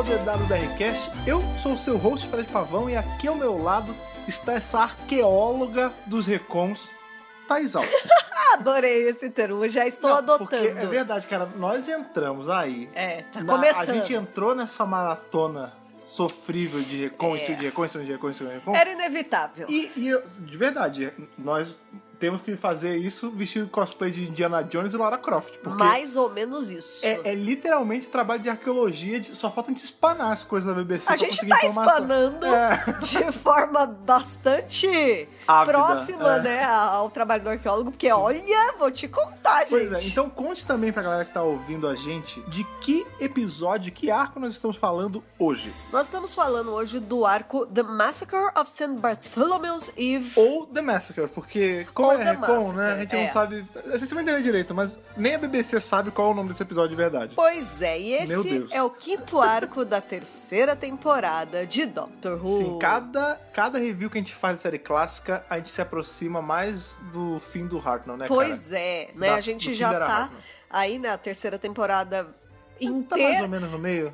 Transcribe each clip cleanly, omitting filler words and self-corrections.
ao DWBRcast. Eu sou o seu host, Fred Pavão, e aqui ao meu lado está essa arqueóloga dos recons, Thaís Alves. Adorei esse termo, já estou adotando. Porque é verdade, cara, nós entramos aí. Tá começando. A gente entrou nessa maratona sofrível de recon, de recon. Era inevitável. E de verdade, nós temos que fazer isso vestido de cosplay de Indiana Jones e Lara Croft. Mais ou menos isso. É literalmente trabalho de arqueologia, só falta a gente espanar as coisas da BBC. A gente tá espanando de forma bastante ávida, próxima, né, ao trabalho do arqueólogo, porque sim, olha, vou te contar, gente. Pois é, então conte também pra galera que tá ouvindo a gente de que episódio, que arco nós estamos falando hoje. Nós estamos falando hoje do arco The Massacre of St. Bartholomew's Eve. Ou The Massacre, porque como é recon, né, a gente não sabe, vocês vão entender direito, mas nem a BBC sabe qual é o nome desse episódio de verdade. Pois é, e esse é o quinto arco da terceira temporada de Doctor Who. Sim, cada review que a gente faz da série clássica, a gente se aproxima mais do fim do Hartnell, né, pois é, né, a gente já tá aí na terceira temporada inteira. Tá mais ou menos no meio.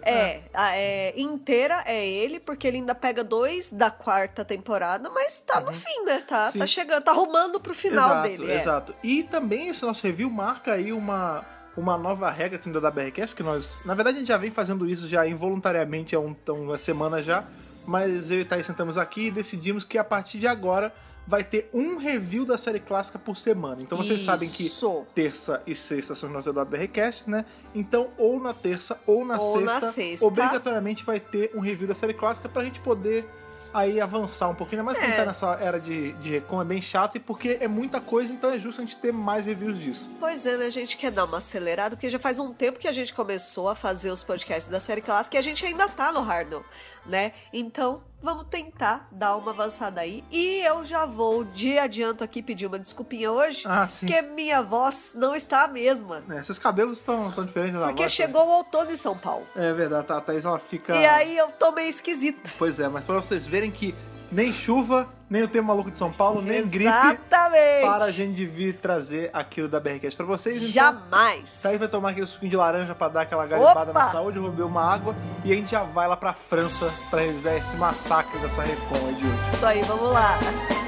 Inteira é ele, porque ele ainda pega 2 da quarta temporada, mas tá no fim, né? Tá chegando, tá arrumando pro final dele. Exato. E também esse nosso review marca aí uma nova regra aqui no DWBRcast, que nós, na verdade, a gente já vem fazendo isso já involuntariamente há uma semana já, mas eu e Thaís sentamos aqui e decidimos que a partir de agora vai ter um review da série clássica por semana. Então vocês sabem que terça e sexta são os nossos DWBRcasts, né? Então, ou na terça ou na sexta, obrigatoriamente vai ter um review da série clássica pra gente poder aí avançar um pouquinho. Mas quem tá nessa era de recon é bem chato, e porque é muita coisa, então é justo a gente ter mais reviews disso. Pois é, né? A gente quer dar uma acelerada, porque já faz um tempo que a gente começou a fazer os podcasts da série clássica e a gente ainda tá no Hartnell, né? Então, vamos tentar dar uma avançada aí. E eu já vou de adianto aqui pedir uma desculpinha hoje, porque minha voz não está a mesma. Seus cabelos estão diferentes da voz. Porque chegou o outono em São Paulo. É verdade, a Thaís ela fica... E aí eu tô meio esquisita. Pois é, mas pra vocês verem que nem chuva, nem o tempo maluco de São Paulo, nem gripe para a gente vir trazer aquilo da BRCast pra vocês. Então, jamais! Thaís vai tomar aquele suquinho de laranja pra dar aquela garimpada na saúde, beber uma água, e a gente já vai lá pra França pra revisar esse massacre dessa recon aí de hoje. Isso aí, vamos lá!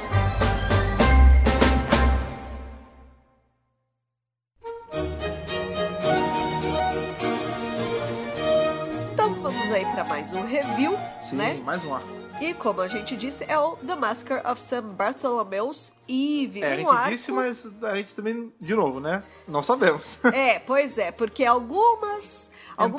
Então vamos aí pra mais um review, né? Sim, mais um arco. E como a gente disse, é o The Massacre of St. Bartholomew's Eve. A gente disse, mas a gente também, de novo, né? Não sabemos. Pois é, porque algumas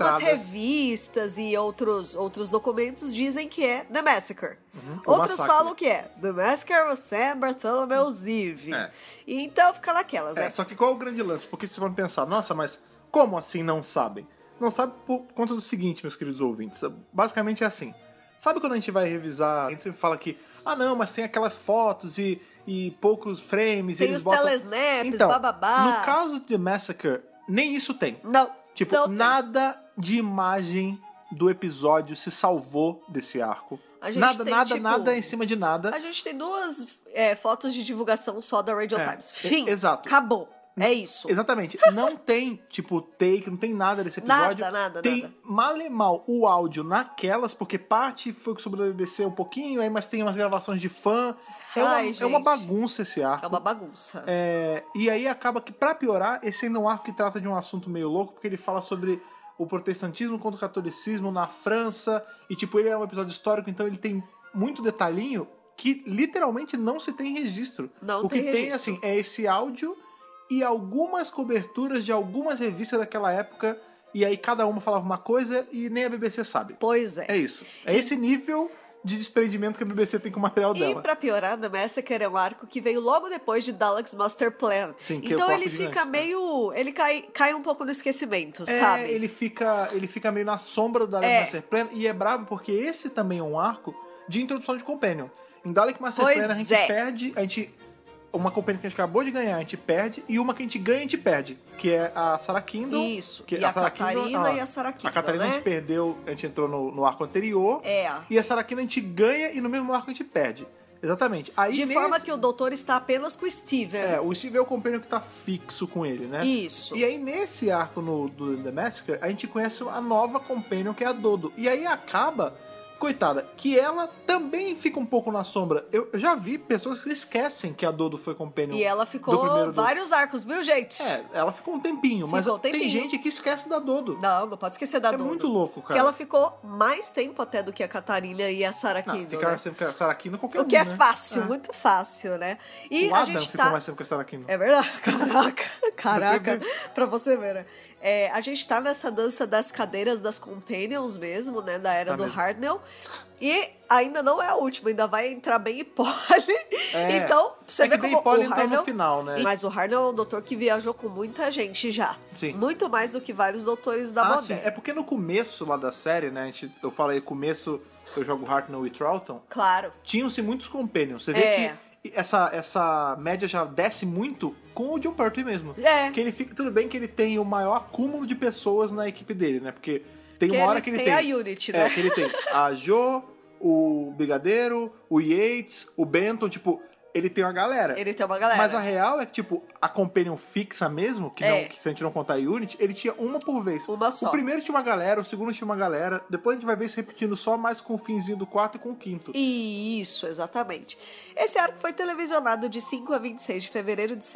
revistas e outros documentos dizem que é The Massacre. Outros falam que é The Massacre of St. Bartholomew's Eve. E então fica naquelas, né? Só que qual é o grande lance? Porque vocês vão pensar, nossa, mas como assim não sabem? Não sabe por conta do seguinte, meus queridos ouvintes. Basicamente é assim. Sabe quando a gente vai revisar, a gente sempre fala que, não, mas tem aquelas fotos e poucos frames. Tem eles os botam... telesnaps, então, bababá. No caso de Massacre, nem isso tem. Não. Tipo, não nada de imagem do episódio se salvou desse arco. Nada em cima de nada. A gente tem 2 fotos de divulgação só da Radio Times. Fim. Exato. Acabou. É isso. Exatamente. Não tem, tipo, take, não tem nada desse episódio. Nada. Tem mal e mal o áudio naquelas, porque parte foi sobre a BBC um pouquinho, aí mas tem umas gravações de fã. É uma bagunça esse arco. É uma bagunça. E aí acaba que, pra piorar, esse ainda é um arco que trata de um assunto meio louco, porque ele fala sobre o protestantismo contra o catolicismo na França, e tipo, ele é um episódio histórico, então ele tem muito detalhinho que literalmente não se tem registro. Não o tem que registro. tem, assim, é esse áudio e algumas coberturas de algumas revistas daquela época, e aí cada uma falava uma coisa e nem a BBC sabe. Pois é. É isso. É esse nível de desprendimento que a BBC tem com o material dela. E pra piorar, The Massacre é um arco que veio logo depois de Dalek's Master Plan. Sim, que então é o ele fica meio... Ele cai um pouco no esquecimento, sabe? Ele fica meio na sombra do Dalek Master Plan, e é brabo porque esse também é um arco de introdução de Companion. Em Dalek Master Plan a gente perde... Uma companhia que a gente acabou de ganhar, a gente perde, e uma que a gente ganha, a gente perde, que é a Sarah Kindle. Isso, e a Catarina e a Sarah Kindle, a Catarina, né? A gente perdeu, a gente entrou no arco anterior, e a Sarah Kindle a gente ganha, e no mesmo arco a gente perde. Exatamente. Aí, De forma que o doutor está apenas com o Steven. O Steve é o companion que tá fixo com ele, né? Isso. E aí, nesse arco do The Massacre, a gente conhece a nova companion, que é a Dodo. E aí acaba, coitada, que ela também fica um pouco na sombra. Eu já vi pessoas que esquecem que a Dodo foi companion. E ela do ficou primeiro vários arcos, viu, gente? Ela ficou um tempinho, mas Ficou um tempinho. tem gente que esquece da Dodo. Não pode esquecer da Dodo. É muito louco, cara. Porque ela ficou mais tempo até do que a Catarina e a Sarah Não, Kino, ficar né? sempre com a Sarah Kino qualquer O que é né? fácil, muito fácil, né? E O a Adam gente ficou mais tempo com a Sarah Kino. É verdade? Caraca. Pra você ver, né? A gente tá nessa dança das cadeiras das Companions mesmo, né? Da era Tá do mesmo. Hartnell. E ainda não é a última, ainda vai entrar bem e Polly. Então, você vê que bem como Polly o entrou Hartnell... no final, né? Mas o Hartnell é um doutor que viajou com muita gente já. Sim. Muito mais do que vários doutores da Sim. moderna. É porque no começo lá da série, né? Eu falei começo, eu jogo Hartnell e Troughton. Claro. Tinham-se muitos companions. Você vê que essa média já desce muito com o John Pertwee mesmo. Que ele fica, tudo bem que ele tem o maior acúmulo de pessoas na equipe dele, né? Porque tem uma hora que ele tem... a Unity, né? Que ele tem a Jo, o Brigadeiro, o Yates, o Benton, tipo... Ele tem uma galera. Ele tem uma galera. Mas a real é que, tipo, a companion fixa mesmo, que se a gente não contar a Unity, ele tinha uma por vez. Uma só. O primeiro tinha uma galera, o segundo tinha uma galera. Depois a gente vai ver isso repetindo só mais com o finzinho do quarto e com o quinto. Isso, exatamente. Esse arco foi televisionado de 5 a 26 de fevereiro de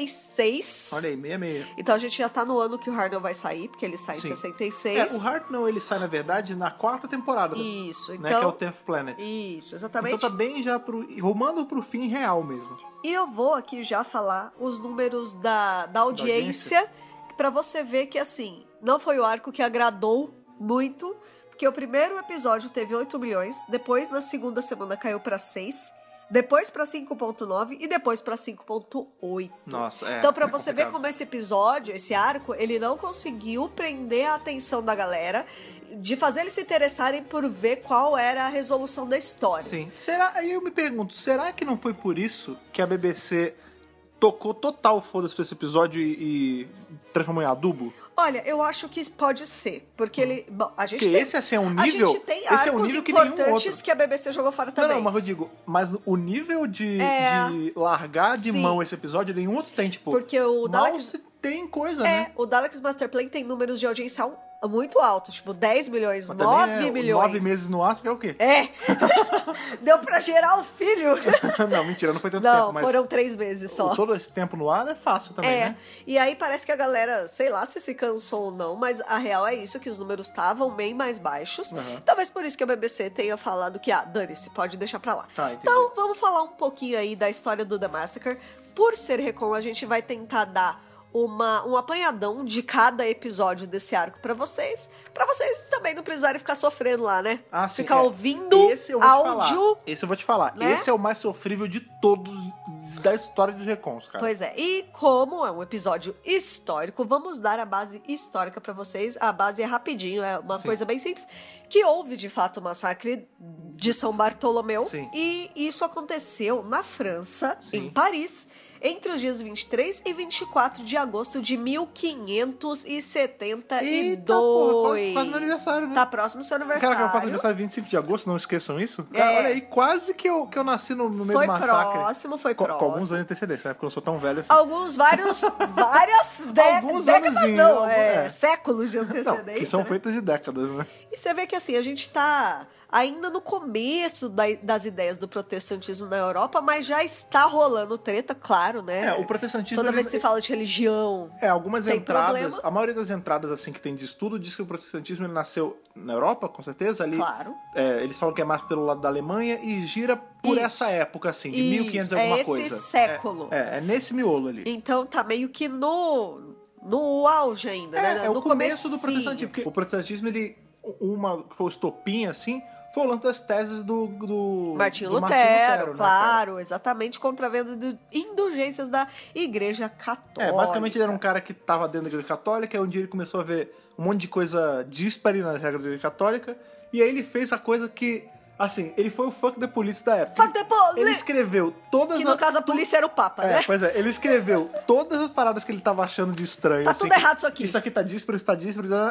66. Olha aí, 66. Então a gente já tá no ano que o Hartnell vai sair, porque ele sai em 66. O Hartnell, ele sai, na verdade, na 4ª temporada. Isso, né, que é o 10th Planet. Isso, exatamente. Então tá bem já rumando pro fim real mesmo. E eu vou aqui já falar os números da audiência, pra você ver que, assim, não foi o arco que agradou muito, porque o primeiro episódio teve 8 milhões, depois na segunda semana caiu pra 6, depois pra 5.9 e depois pra 5.8. Nossa, Então pra você ver como esse episódio, esse arco, ele não conseguiu prender a atenção da galera, de fazer eles se interessarem por ver qual era a resolução da história. Sim. Aí eu me pergunto, será que não foi por isso que a BBC tocou total foda-se pra esse episódio e transformou em adubo? Olha, eu acho que pode ser, porque ele... Bom, a gente porque tem... esse assim, é um nível... A gente tem esse arcos é um nível que nenhum importantes outro. que a BBC jogou fora também. Não, mas eu digo, mas o nível de largar de mão esse episódio, nenhum outro tem, tipo... Porque o mal Daleks... se tem coisa, né? O Daleks Master Plan tem números de audiência muito altos, tipo 10 milhões, Mas 9 também, milhões. 9 meses no ar, você quer o quê? Deu pra gerar o filho. Não, mentira, não foi tanto Não, tempo, mas... foram 3 meses só. Todo esse tempo no ar é fácil também, né? E aí parece que a galera, sei lá se cansou ou não, mas a real é isso, que os números estavam bem mais baixos. Talvez por isso que a BBC tenha falado que, dane-se, pode deixar pra lá. Tá, entendi. Então, vamos falar um pouquinho aí da história do The Massacre. Por ser Recon, a gente vai tentar dar um apanhadão de cada episódio desse arco pra vocês também não precisarem ficar sofrendo lá, né? Sim, ficar ouvindo esse eu vou áudio. Esse eu vou te falar. Né? Esse é o mais sofrível de todos da história dos Recons, cara. Pois é. E como é um episódio histórico, vamos dar a base histórica pra vocês. A base é rapidinho, é uma coisa bem simples. Que houve, de fato, o massacre de São Bartolomeu. Sim. E isso aconteceu na França, em Paris, entre os dias 23 e 24 de agosto de 1572. Eita, porra, quase meu aniversário, né? Tá próximo do seu aniversário. Cara, que eu faço aniversário 25 de agosto, não esqueçam isso. Cara, olha aí, quase que eu nasci no meio do massacre. Foi próximo. Com alguns anos de antecedência, né? Porque eu não sou tão velho assim. Várias Alguns décadas anozinhos, não, é. séculos de Não, antecedência. que são né? feitas de décadas, né? E você vê que assim, a gente tá ainda no começo das ideias do protestantismo na Europa, mas já está rolando treta, claro, né? O protestantismo... Toda vez que se fala de religião... algumas tem entradas... problema. A maioria das entradas, assim, que tem de estudo, diz que o protestantismo ele nasceu na Europa, com certeza, ali... Claro. Eles falam que é mais pelo lado da Alemanha e gira por essa época, assim, de 1500 e alguma coisa. Esse século. É nesse miolo ali. Então tá meio que no auge ainda, né? É No o começo do comecinho. protestantismo. Porque o protestantismo, ele... que foi o estopim, assim... Foi o lance das teses do Martinho do Lutero, né, claro, exatamente, contra a venda de indulgências da Igreja Católica. Basicamente ele era um cara que tava dentro da Igreja Católica, e um dia ele começou a ver um monte de coisa díspare nas regras da Igreja Católica, e aí ele fez a coisa que, assim, ele foi o fuck the police da época. Fuck the police! Ele escreveu todas Que no caso a polícia era o Papa, né? Pois é, ele escreveu todas as paradas que ele tava achando de estranho. Tá assim, tudo errado isso aqui. Isso aqui tá díspare, isso tá díspare.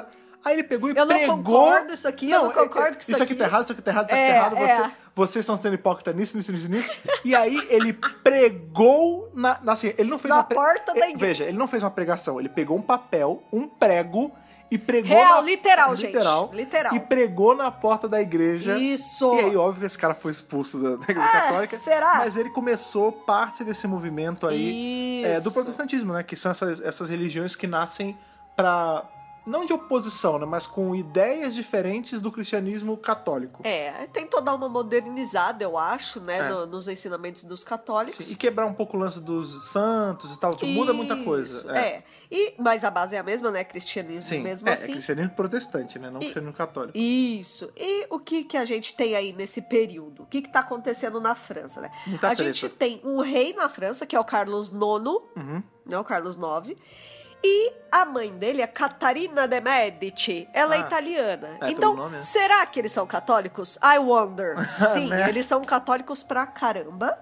Aí ele pegou e eu pregou... não concordo isso aqui, eu não concordo com isso aqui tá errado, isso aqui tá errado, isso aqui tá errado. Vocês estão sendo hipócritas nisso. E aí ele pregou assim, ele não fez na porta da igreja. Veja, ele não fez uma pregação, ele pegou um papel, um prego e pregou literal, gente. Literal. E pregou na porta da igreja. Isso. E aí, óbvio que esse cara foi expulso da igreja católica. Será? Mas ele começou parte desse movimento aí do protestantismo, né? Que são essas religiões que nascem pra... Não de oposição, né? Mas com ideias diferentes do cristianismo católico. Tentou dar uma modernizada, eu acho, né? Nos ensinamentos dos católicos. Sim, e quebrar um pouco o lance dos santos e tal, que muda muita coisa. Mas a base é a mesma, né? Cristianismo mesmo assim. É cristianismo protestante, né? Não cristianismo católico. Isso. E o que a gente tem aí nesse período? O que tá acontecendo na França, né? Muita treta. Gente tem um rei na França, que é o Carlos IX, né? O Carlos IX. E a mãe dele é Catarina de Medici. Ela é italiana. Então, nome, será que eles são católicos? I wonder. Sim, né? Eles são católicos pra caramba.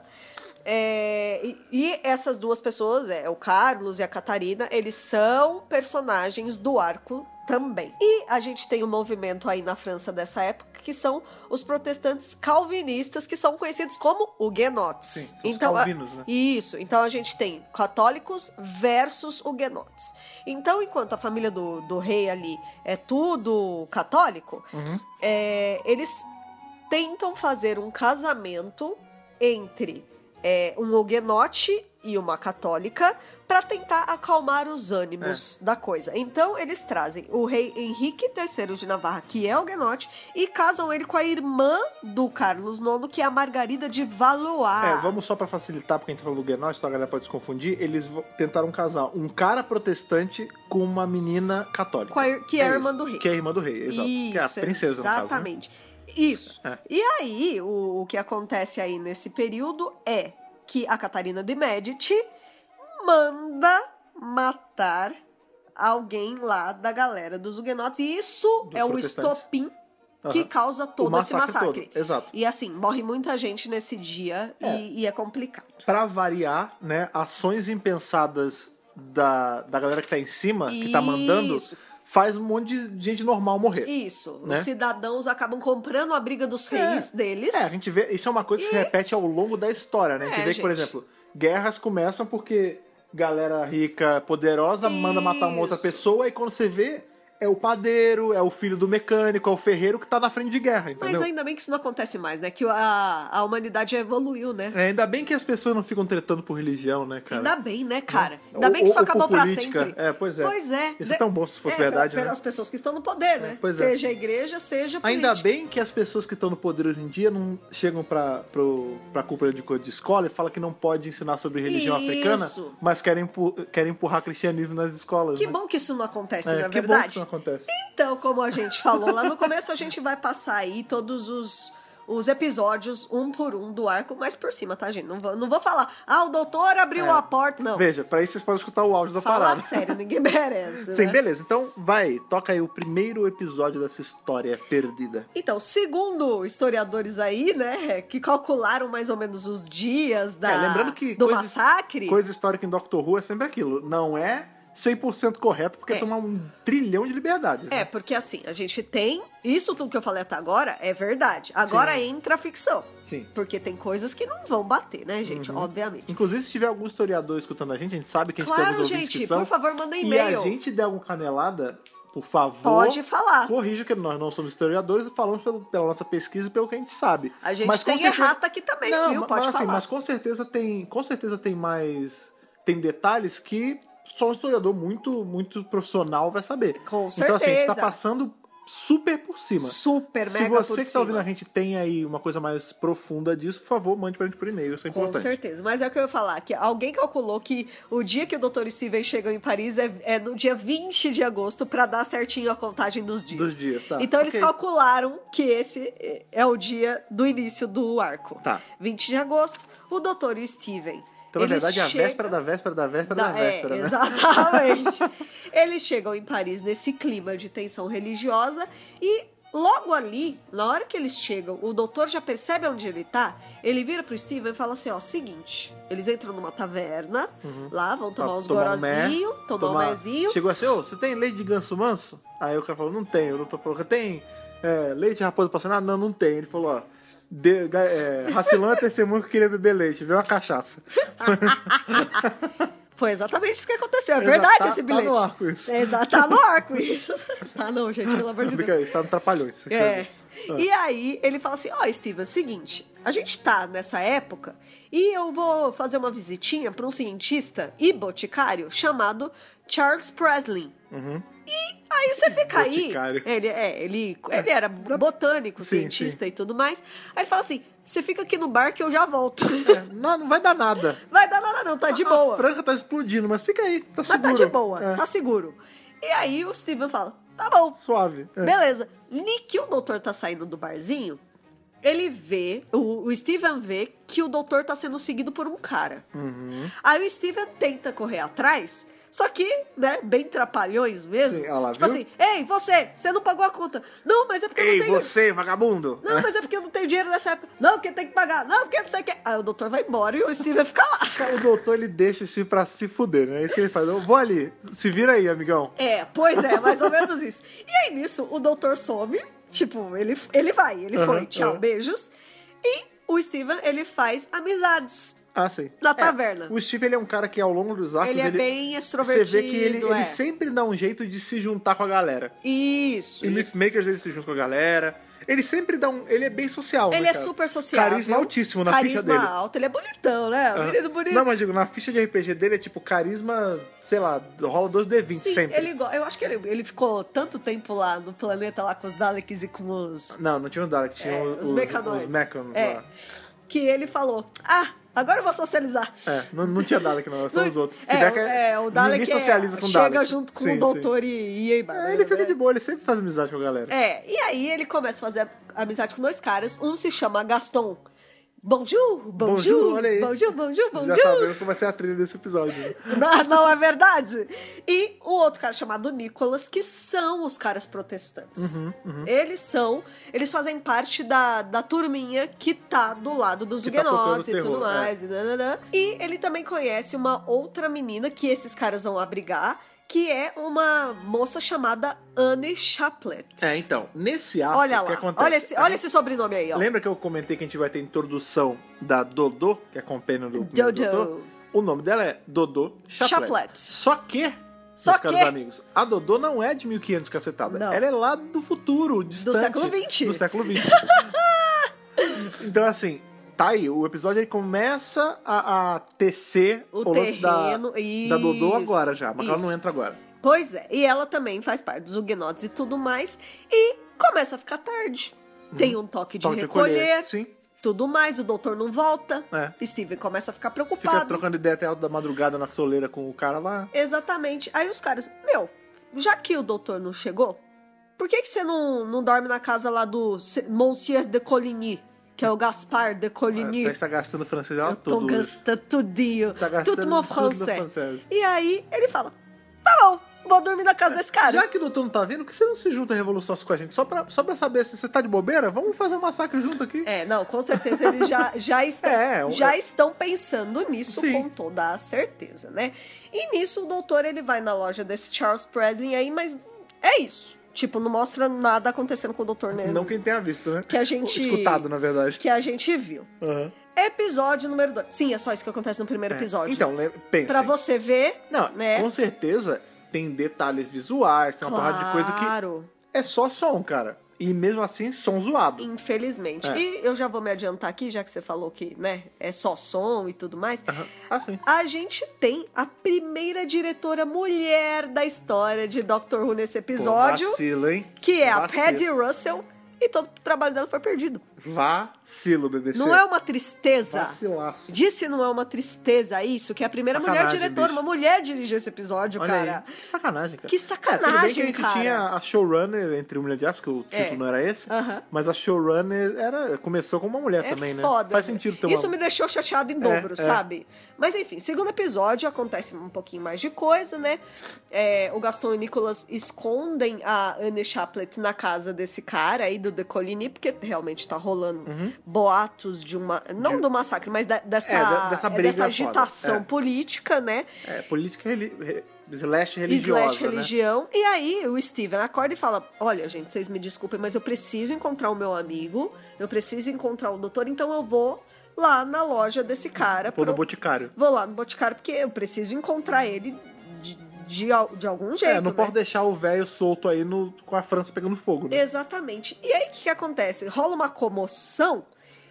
E essas duas pessoas, o Carlos e a Catarina, eles são personagens do arco também. E a gente tem um movimento aí na França dessa época, que são os protestantes calvinistas, que são conhecidos como huguenotes. Sim, então, os calvinos, né? Isso. Então a gente tem católicos versus huguenotes. Então, enquanto a família do rei ali é tudo católico, eles tentam fazer um casamento entre um huguenote e uma católica para tentar acalmar os ânimos da coisa. Então, eles trazem o rei Henrique III de Navarra, que é huguenote, e casam ele com a irmã do Carlos IX, que é a Margarida de Valois. Vamos só para facilitar, porque a gente falou do huguenote, então a galera pode se confundir. Eles tentaram casar um cara protestante com uma menina católica. Que é a irmã do rei. Que é a irmã do rei, exato. Isso, que é a princesa, exatamente. No caso, né? Isso. E aí, o que acontece aí nesse período é que a Catarina de Medici manda matar alguém lá da galera dos huguenotes. E isso é o estopim que causa todo esse massacre. Todo. Exato. E assim, morre muita gente nesse dia e é complicado. Pra variar, né, ações impensadas da galera que tá em cima, que tá mandando... faz um monte de gente normal morrer. Isso. Né? Os cidadãos acabam comprando a briga dos reis deles. A gente vê... Isso é uma coisa que se repete ao longo da história, né? A gente vê que, por exemplo, guerras começam porque galera rica, poderosa, manda matar uma outra pessoa, e quando você vê... é o padeiro, é o filho do mecânico, é o ferreiro que tá na frente de guerra, entendeu? Mas ainda bem que isso não acontece mais, né? Que a humanidade já evoluiu, né? Ainda bem que as pessoas não ficam tretando por religião, né, cara? Ainda bem, né, cara? Ainda bem que isso acabou pra sempre. Pois é. Pois é. Isso é tão bom se fosse verdade, né? Pelas pessoas que estão no poder, né? Seja a igreja, seja política. Ainda bem que as pessoas que estão no poder hoje em dia não chegam pra cúpula de escola e falam que não pode ensinar sobre religião africana, mas querem empurrar cristianismo nas escolas. Que né? bom que isso não acontece, na verdade. Que bom que isso não acontece. Então, como a gente falou lá no começo, a gente vai passar aí todos os episódios, um por um, do arco, mais por cima, tá, gente? Não vou falar, o doutor abriu a porta, não. Veja, pra isso vocês podem escutar o áudio da Fala parada. sério, ninguém merece, Sim, né? beleza. Então, toca aí o primeiro episódio dessa história perdida. Então, segundo historiadores aí, né, que calcularam mais ou menos os dias lembrando que do massacre... Coisa histórica em Doctor Who é sempre aquilo, não é 100% correto, porque tomar 1 trilhão de liberdades. Né? Porque assim, a gente tem... Isso tudo que eu falei até agora é verdade. Agora entra a ficção. Sim. Porque tem coisas que não vão bater, né, gente? Obviamente. Inclusive, se tiver algum historiador escutando a gente sabe que a gente tem alguns ouvintes que são. Por favor, manda e e-mail. E a gente der alguma canelada, por favor... Pode falar. Corrija, que nós não somos historiadores e falamos pela nossa pesquisa e pelo que a gente sabe. A gente tem errata aqui também, viu? Pode falar. Mas com certeza tem mais... Tem detalhes que só um historiador muito, muito profissional vai saber. Com certeza. Então, assim, a gente tá passando super por cima. Super, mega por cima. Se você que tá ouvindo a gente tem aí uma coisa mais profunda disso, por favor, mande pra gente por e-mail, isso é importante. Com certeza. Mas é o que eu ia falar, que alguém calculou que o dia que o Dr. Steven chegou em Paris é no dia 20 de agosto, pra dar certinho a contagem dos dias. Dos dias, tá. Então eles calcularam que esse é o dia do início do arco. Tá. 20 de agosto, o Dr. Steven... Então, na verdade, é a véspera da véspera da véspera da véspera, né? Exatamente. Eles chegam em Paris nesse clima de tensão religiosa e logo ali, na hora que eles chegam, o doutor já percebe onde ele tá, ele vira pro Steven e fala assim, ó, seguinte, eles entram numa taverna, lá, vão tomar uns gorozinhos, tomar um mezinho. Chegou assim, ô, você tem leite de ganso manso? Aí o cara falou, não tenho. O doutor falou, tem leite de raposa passionada? Não, não tem. Ele falou, ó, Racilão é testemunho que queria beber leite, veio uma cachaça. Foi exatamente isso que aconteceu. É verdade esse bilhete. Tá no arco isso. Exato, tá no arco isso. Tá não, gente, pelo amor de Deus. Isso tá no Trapalhões. E aí ele fala assim, ó, Steven, seguinte, a gente tá nessa época e eu vou fazer uma visitinha pra um cientista e boticário chamado Charles Presley. E aí você fica aí... Ele era botânico, cientista e tudo mais. Aí ele fala assim, você fica aqui no bar que eu já volto. Não vai dar nada. Vai dar nada não, tá de boa. A Franca tá explodindo, mas fica aí, tá seguro. Mas tá de boa, tá seguro. E aí o Steven fala, tá bom. Suave. Beleza. Nem que o doutor tá saindo do barzinho, ele vê, o Steven vê que o doutor tá sendo seguido por um cara. Aí o Steven tenta correr atrás, só que, né, bem trapalhões mesmo. Sim, lá, tipo viu? assim, ei, você não pagou a conta. Não, mas é porque eu não tenho... Ei, você, vagabundo. Não, mas é porque eu não tenho dinheiro nessa época. Não, porque tem que pagar. Não, porque não sei o que. Aí o doutor vai embora e o Steven fica lá. O doutor, ele deixa o Steve pra se fuder, né? É isso que ele faz. Eu vou ali, se vira aí, amigão. Pois é, mais ou menos isso. E aí, nisso, o doutor some. Tipo, ele foi. Tchau, beijos. E o Steven, ele faz amizades. Sim. Na taverna. O Steve, ele é um cara que ao longo dos arcos... Ele é bem extrovertido. Você vê que ele sempre dá um jeito de se juntar com a galera. Isso. Em Mythmakers ele se junta com a galera. Ele sempre dá ele é bem social, Ele né, é cara? super sociável. Carisma altíssimo na ficha dele. Carisma alto, ele é bonitão, né? Menino bonito. Não, mas digo, na ficha de RPG dele é tipo carisma, sei lá, rola 2D20 sempre. Eu acho que ele ficou tanto tempo lá no planeta lá com os Daleks e com os... Não tinha os Daleks, tinha os Mechanoids. Os Mechans lá. Que ele falou, agora eu vou socializar. Não tinha Dalek não, são os outros. O Dalek ninguém socializa com o chega Dalek. junto com o doutor e aí, Bárbara. Ele fica de boa, ele sempre faz amizade com a galera. E aí ele começa a fazer amizade com dois caras, um se chama Gaston. Bonjour, olha aí. bonjour. Já sabemos que vai ser a trilha desse episódio. Não é verdade? E o outro cara chamado Nicholas, que são os caras protestantes. Eles fazem parte da turminha que tá do lado dos Huguenots e tudo mais. E ele também conhece uma outra menina que esses caras vão abrigar, que é uma moça chamada Anne Chaplet. Então, nesse arco, olha o que lá, acontece? olha esse sobrenome aí, ó. Lembra que eu comentei que a gente vai ter a introdução da Dodô, que é a companion do Dodo. O nome dela é Dodô Chaplet. Só que, caros amigos, a Dodô não é de 1500 cacetada. Não. Ela é lá do futuro, distante. Do século XX. Do século XX. Então, assim... Tá aí, o episódio ele começa a tecer o lance terreno, da Dodô agora já, mas ela não entra agora. Pois é, e ela também faz parte dos Huguenots e tudo mais, e começa a ficar tarde. Tem um toque de recolher, sim. Tudo mais, o doutor não volta, Steven começa a ficar preocupado. Fica trocando ideia até alta da madrugada na soleira com o cara lá. Exatamente, aí os caras, já que o doutor não chegou, por que você não dorme na casa lá do Monsieur de Coligny? Que é o Gaspar de Coligny. Tá gastando francês ela todo. Eu tô gastando tudinho. Tá gastando tudo no francês. francês. E aí ele fala, tá bom, vou dormir na casa desse cara. Já que o doutor não tá vendo, por que você não se junta a Revolução com a gente? Só pra saber se você tá de bobeira, vamos fazer um massacre junto aqui. Não, com certeza eles já estão pensando nisso. Sim. Com toda a certeza, né? E nisso o doutor, ele vai na loja desse Charles Presley aí, mas é isso. Tipo, não mostra nada acontecendo com o doutor, né? Não quem tenha visto, né? Que a gente... Escutado, na verdade. Que a gente viu. Episódio número 2. Sim, é só isso que acontece no primeiro episódio. Então, pensa. Pra você ver, né? Com certeza tem detalhes visuais, tem uma porrada de coisa que é só som, cara. E mesmo assim, som zoado. Infelizmente. E eu já vou me adiantar aqui, já que você falou que, né, é só som e tudo mais. Sim. A gente tem a primeira diretora mulher da história de Doctor Who nesse episódio. Vacilo, hein? Que é a Paddy Russell. E todo o trabalho dela foi perdido. Vacilo, BBC. Não é uma tristeza? Vacilaço. Disse não é uma tristeza isso, que é a primeira mulher Sacanagem, diretora, bicho. uma mulher dirigiu esse episódio, Olha cara. aí. Que sacanagem, cara. Que Tudo bem que sacanagem, a gente cara. tinha a showrunner entre o Mulher de Aço, que o título não era esse, Aham. mas a showrunner começou com uma mulher também, né? Foda. Faz sentido ter uma... Isso me deixou chateado em dobro, sabe? Mas enfim, segundo episódio acontece um pouquinho mais de coisa, né? O Gaston e o Nicholas escondem a Anne Chaplet na casa desse cara aí do De Coligny, porque realmente tá rolando boatos de uma... Não do massacre, mas dessa briga dessa agitação foda. política, né? Política slash religiosa, Slash religião. E aí o Steven acorda e fala: olha, gente, vocês me desculpem, mas eu preciso encontrar o meu amigo, eu preciso encontrar o doutor, então eu vou lá na loja desse cara. Vou no Boticário. Vou lá no Boticário, porque eu preciso encontrar ele de algum jeito, Não né? pode deixar o velho solto aí com a França pegando fogo, né? Exatamente. E aí, o que acontece? Rola uma comoção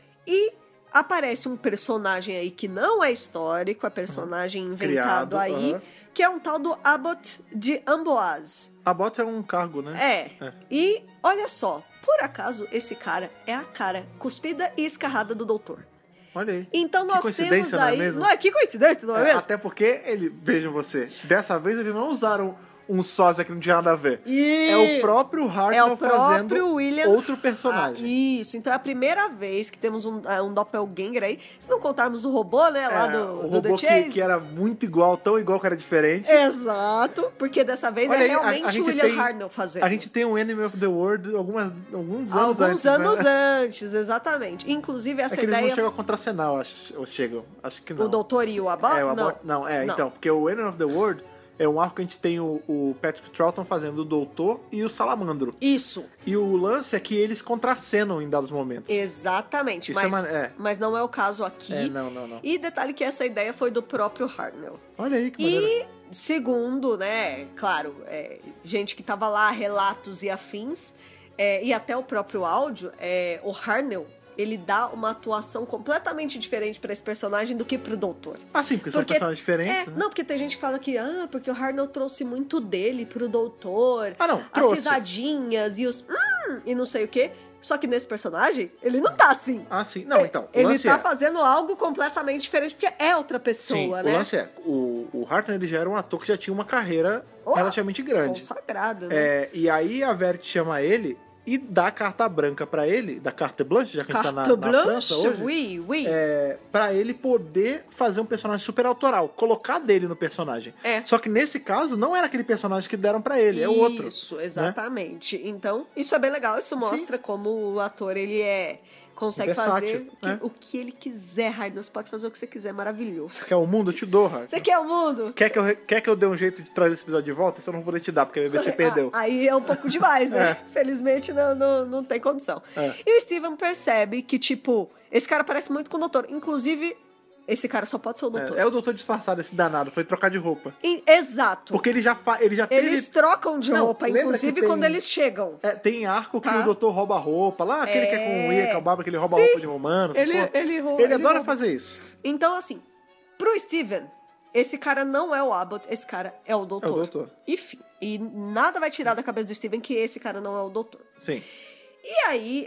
e aparece um personagem aí que não é histórico, é personagem inventado Criado, aí, que é um tal do Abbot de Amboise. Abbot é um cargo, né? E, olha só, por acaso, esse cara é a cara cuspida e escarrada do doutor. Olha aí. Então Que nós temos coincidência, aí... não é mesmo? Não é? Que coincidência, não é mesmo? Até porque, vejam você, dessa vez eles não usaram um sósia que não tinha nada a ver. E... É o próprio Hartnell fazendo William... outro personagem. Isso, então é a primeira vez que temos um doppelganger aí. Se não contarmos o robô, né, lá do robô The Chase. que era muito igual, tão igual que era diferente. Exato, porque dessa vez Olha aí, realmente o William Hartnell fazendo. A gente tem um Enemy of the World alguns anos antes. Alguns anos antes, exatamente. Inclusive, essa que eles ideia... não chegam a contracenar, ou chegam. Acho que não. O doutor e o Abbott? Não, então, porque o Enemy of the World é um arco que a gente tem o Patrick Troughton fazendo o doutor e o Salamandro. Isso. E o lance é que eles contracenam em dados momentos. Exatamente, Isso mas não é o caso aqui. Não. E detalhe que essa ideia foi do próprio Hartnell. Olha aí que maneiro. E segundo, né, claro, gente que tava lá, relatos e afins, e até o próprio áudio, o Hartnell, ele dá uma atuação completamente diferente pra esse personagem do que pro doutor. Sim, porque são personagens diferentes, né? Não, porque tem gente que fala que, porque o Hartnell trouxe muito dele pro doutor. Não, as risadinhas e os e não sei o quê. Só que nesse personagem, ele não tá assim. Sim. Não, então. Ele tá fazendo algo completamente diferente, porque é outra pessoa, né? O lance o Hartnell, ele já era um ator que já tinha uma carreira relativamente grande. Consagrada, né? E aí a Verity chama ele e dá a carta branca pra ele, da carte blanche, já que a gente tá na França hoje. Oui. Pra ele poder fazer um personagem super autoral, colocar dele no personagem. Só que nesse caso, não era aquele personagem que deram pra ele, é outro. Isso, exatamente. Né? Então, isso é bem legal, isso mostra como o ator, ele consegue fazer o que ele quiser, Hartnell. Você pode fazer o que você quiser, maravilhoso. Você quer o mundo? Eu te dou, Hartnell. Você quer o mundo? Quer que eu dê um jeito de trazer esse episódio de volta? Isso eu não vou te dar, porque a BBC perdeu. Aí é um pouco demais, né? Felizmente não tem condição. E o Steven percebe que, tipo, esse cara parece muito com o doutor. Inclusive, esse cara só pode ser o doutor. É o doutor disfarçado, esse danado. Foi trocar de roupa. Exato. Porque ele já teve... Eles trocam de roupa, inclusive quando eles chegam. Tem arco que o doutor rouba a roupa. Lá, aquele que é com o Ian Calbaba, que ele rouba a roupa de romano. Ele adora fazer isso. Então, assim, pro Steven, esse cara não é o Abbott, esse cara é o doutor. É o doutor. Enfim, e nada vai tirar da cabeça do Steven que esse cara não é o doutor. Sim. E aí,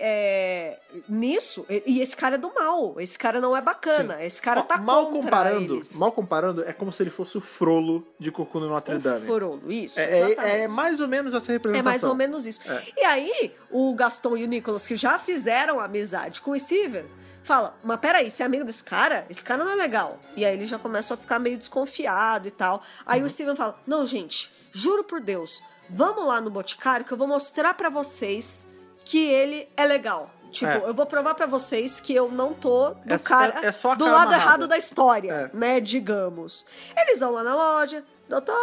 nisso, e esse cara é do mal, esse cara não é bacana, esse cara tá contra eles. Mal comparando, é como se ele fosse o Frollo de Corcunda no Notre Dame. O Frollo, isso, exatamente. É mais ou menos essa representação. É mais ou menos isso. E aí, o Gaston e o Nicholas, que já fizeram amizade com o Steven, fala, mas peraí, você é amigo desse cara? Esse cara não é legal. E aí ele já começa a ficar meio desconfiado e tal. Aí o Steven fala, não, gente, juro por Deus, vamos lá no Boticário que eu vou mostrar pra vocês que ele é legal. Tipo, eu vou provar pra vocês que eu não tô do lado errado da história, né, digamos. Eles vão lá na loja, doutor,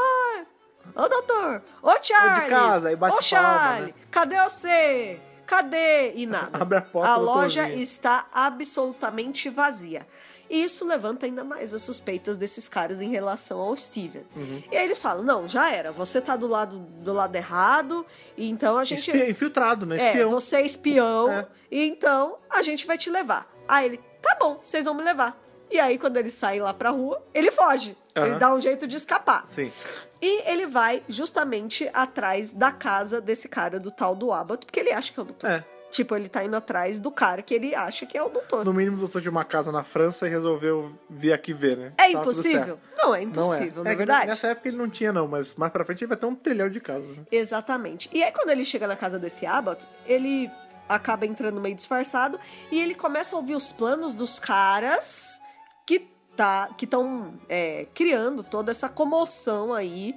ô Charles, de casa, e bate ô Charlie, né? cadê você? Cadê? E nada. Abre a porta, loja está absolutamente vazia. E isso levanta ainda mais as suspeitas desses caras em relação ao Steven. E aí eles falam, não, já era, você tá do lado errado, e então a gente... Infiltrado, né? Espião. Você é espião, e então a gente vai te levar. Aí ele, tá bom, vocês vão me levar. E aí, quando ele sai lá pra rua, ele foge. Ele dá um jeito de escapar. Sim. E ele vai justamente atrás da casa desse cara, do tal do Abbott, porque ele acha que é o doutor. Tipo, ele tá indo atrás do cara que ele acha que é o doutor. No mínimo, o doutor tinha uma casa na França e resolveu vir aqui ver, né? É Tava tudo impossível? certo. Não, é impossível, na que verdade. Nessa época ele não tinha, não, mas mais pra frente ele vai ter um trilhão de casas. Né? Exatamente. E aí, quando ele chega na casa desse Abbott, ele acaba entrando meio disfarçado e ele começa a ouvir os planos dos caras que estão criando toda essa comoção aí,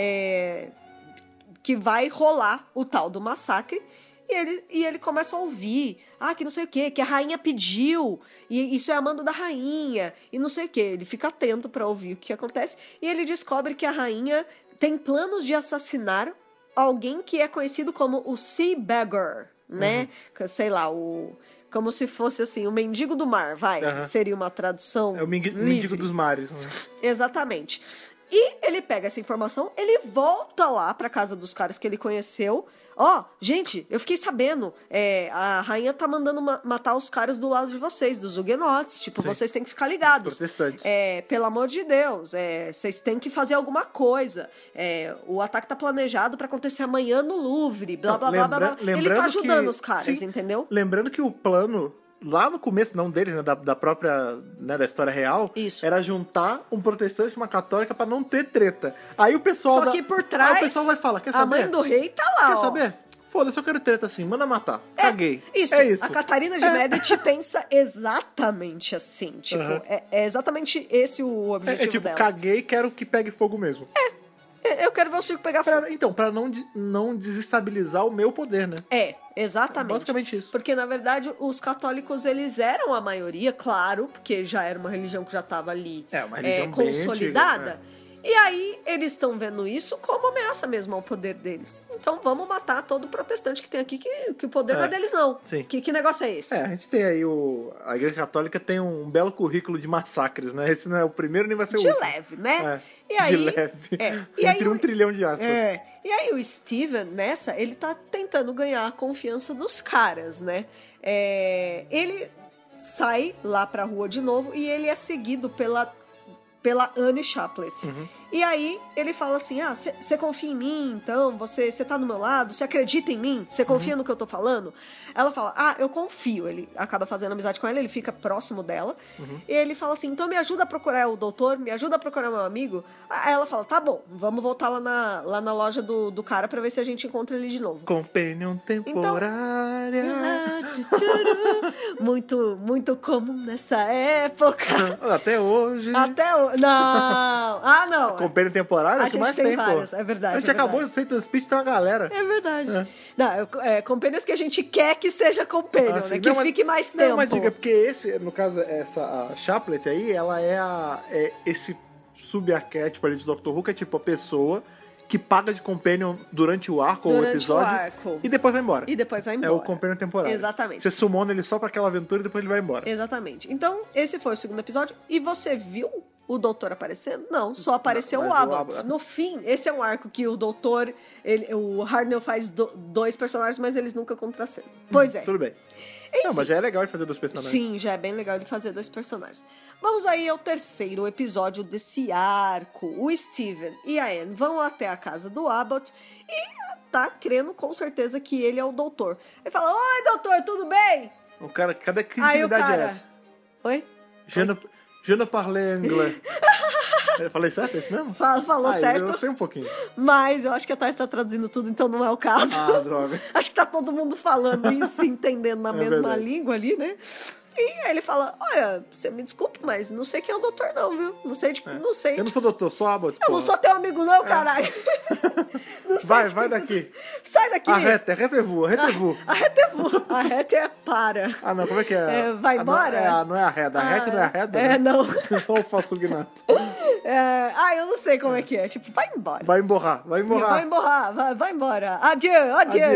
que vai rolar o tal do massacre. E ele começa a ouvir, que não sei o quê, que a rainha pediu, e isso é a mando da rainha, e não sei o quê. Ele fica atento pra ouvir o que acontece, e ele descobre que a rainha tem planos de assassinar alguém que é conhecido como o Sea Beggar, né? Sei lá, como se fosse assim, o mendigo do mar, seria uma tradução É o mendigo dos mares. Né? Exatamente. E ele pega essa informação, ele volta lá pra casa dos caras que ele conheceu. Gente, eu fiquei sabendo, a rainha tá mandando matar os caras do lado de vocês, dos huguenotes. Tipo, vocês têm que ficar ligados. Protestantes. Pelo amor de Deus, vocês têm que fazer alguma coisa. O ataque tá planejado pra acontecer amanhã no Louvre, blá, blá, blá, blá. Ele tá ajudando os caras, entendeu? Lembrando que o plano... Lá no começo, não dele, né, da própria, né, da história real, era juntar um protestante e uma católica pra não ter treta. Aí o pessoal... Só que por trás, o pessoal vai falar, quer saber? A mãe do rei tá lá, Quer saber? Foda-se, eu quero treta assim, manda matar. Caguei. Isso. É isso. A Catarina de Medici pensa exatamente assim. Tipo, é exatamente esse o objetivo tipo, dela. Caguei, quero que pegue fogo mesmo. Eu quero ver o Chico pegar fogo. Então, pra não desestabilizar o meu poder, né? Exatamente. Basicamente isso. Porque, na verdade, os católicos, eles eram a maioria, claro, porque já era uma religião que já estava ali uma religião consolidada. Bem antiga, E aí, eles estão vendo isso como ameaça mesmo ao poder deles. Então, vamos matar todo protestante que tem aqui, que o poder não é deles, não. Sim. Que negócio é esse? A gente tem aí a Igreja Católica tem um belo currículo de massacres, né? Esse não é o primeiro nem vai ser o último. De leve, né? E aí, de leve. Entre 1 trilhão de aspas. E aí o Steven, ele tá tentando ganhar a confiança dos caras, né? Ele sai lá pra rua de novo e ele é seguido pela Anne Chaplet. E aí ele fala assim, você confia em mim, então? Você tá do meu lado? Você acredita em mim? Você confia no que eu tô falando? Ela fala, eu confio. Ele acaba fazendo amizade com ela, ele fica próximo dela. E ele fala assim, então me ajuda a procurar o doutor, me ajuda a procurar meu amigo. Aí ela fala, tá bom, vamos voltar lá na loja do cara pra ver se a gente encontra ele de novo. Companion temporária. Muito, muito comum nessa época. Até hoje. Não. Não. Companion temporária, A que mais gente tem tem, várias, pô. é verdade. A gente acabou de Satan's Speech, tem uma galera. É verdade. Não, companions que a gente quer que seja companion, né? Que fique mais tempo. Não, mas diga, porque esse, no caso, a Chaplet aí, ela é esse subarquétipo ali de Doctor Who, que é tipo a pessoa que paga de companion durante o arco ou o episódio e depois vai embora. É o companion temporário. Exatamente. Você summona ele só pra aquela aventura e depois ele vai embora. Exatamente. Então, esse foi o segundo episódio. E você viu o doutor aparecendo? Não, só apareceu o Abbott. No fim, esse é um arco que o doutor, o Hartnell faz dois personagens, mas eles nunca contracenam. Pois é. Tudo bem. Enfim, não, mas já é legal de fazer dois personagens. Sim, já é bem legal de fazer dois personagens. Vamos aí ao terceiro episódio desse arco. O Steven e a Anne vão até a casa do Abbott e tá crendo com certeza que ele é o doutor. Ele fala, oi, doutor, tudo bem? O cara, cadê que intimidade é essa? Oi? Je ne parle anglais. Eu falei certo, é isso mesmo? Falou certo. Eu sei um pouquinho. Mas eu acho que a Thais tá traduzindo tudo, então não é o caso. Droga. Acho que tá todo mundo falando e se entendendo na mesma verdade. língua ali, né? E aí ele fala, olha, você me desculpe, mas não sei quem é o doutor não, viu? Não sei. Eu não sou doutor, sou Abbott. Eu não sou teu amigo não, caralho. Não sei vai daqui. Sai daqui. Arrete voa. Arrete é para. Não, como é que é? Vai embora? Não é arreda. Arrete não é arreda? Não. Olha o falso gnato. Eu não sei como é que é. Tipo, vai embora. Vai emborrar. Vai embora. Adieu.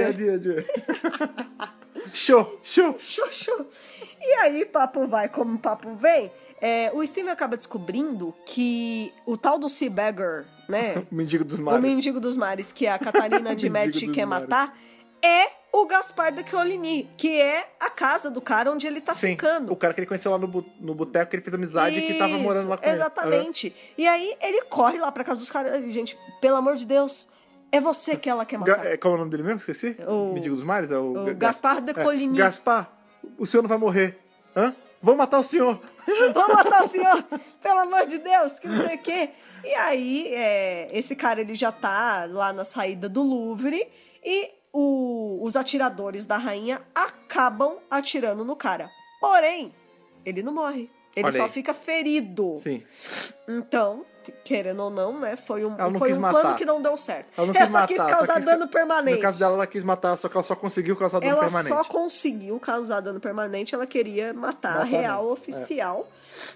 Show. E aí, papo vai como papo vem. O Steven acaba descobrindo que o tal do Sea Beggar, né? O mendigo dos mares. O mendigo dos mares, que a Catarina de Medici quer matar, é o Gaspar da Coligny, que é a casa do cara onde ele tá ficando. O cara que ele conheceu lá no boteco, que ele fez amizade e que tava morando lá com exatamente. Ele. E aí ele corre lá pra casa dos caras. Gente, pelo amor de Deus, É você que ela quer matar. Qual é o nome dele mesmo? Esqueci? Mendigo dos Mares? É o Gaspar de Coligny. Gaspar, o senhor não vai morrer. Hã? Vamos matar o senhor. Vamos matar o senhor, pelo amor de Deus, que não sei o quê. E aí, esse cara, ele já tá lá na saída do Louvre e os atiradores da rainha acabam atirando no cara. Porém, ele não morre. Ele só fica ferido. Sim. Então, querendo ou não, né? Foi um plano que não deu certo. Ela só quis causar dano permanente. No caso dela, ela quis matar, só que ela só conseguiu causar dano permanente. Ela só conseguiu causar dano permanente, ela queria matar a real oficial.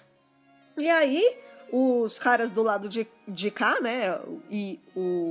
E aí, os caras do lado de cá, né? E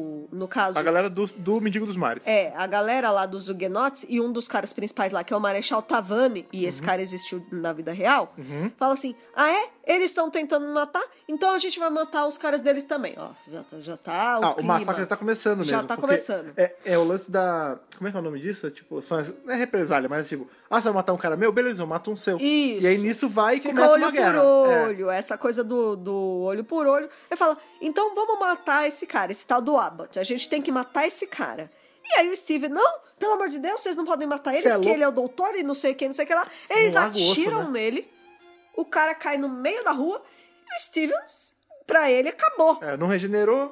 no caso... A galera do Mendigo dos Mares. A galera lá dos Huguenots e um dos caras principais lá, que é o Marechal Tavannes, e esse cara existiu na vida real, fala assim, eles estão tentando me matar, então a gente vai matar os caras deles também. Ó, já tá o clima. O massacre já tá começando mesmo. Já tá começando. É o lance da... Como é que é o nome disso? Tipo, não é represália, mas tipo... você vai matar um cara meu? Beleza, eu mato um seu. Isso. E aí nisso vai e fica começa olho uma guerra. Por olho, essa coisa do olho por olho. Ele fala, então vamos matar esse cara, esse tal do Abbott. A gente tem que matar esse cara. E aí o Steven, não, pelo amor de Deus, vocês não podem matar ele, porque ele é o doutor e não sei o que, não sei o que lá. Eles atiram nele, o cara cai no meio da rua, e o Steven, pra ele, acabou. Não regenerou,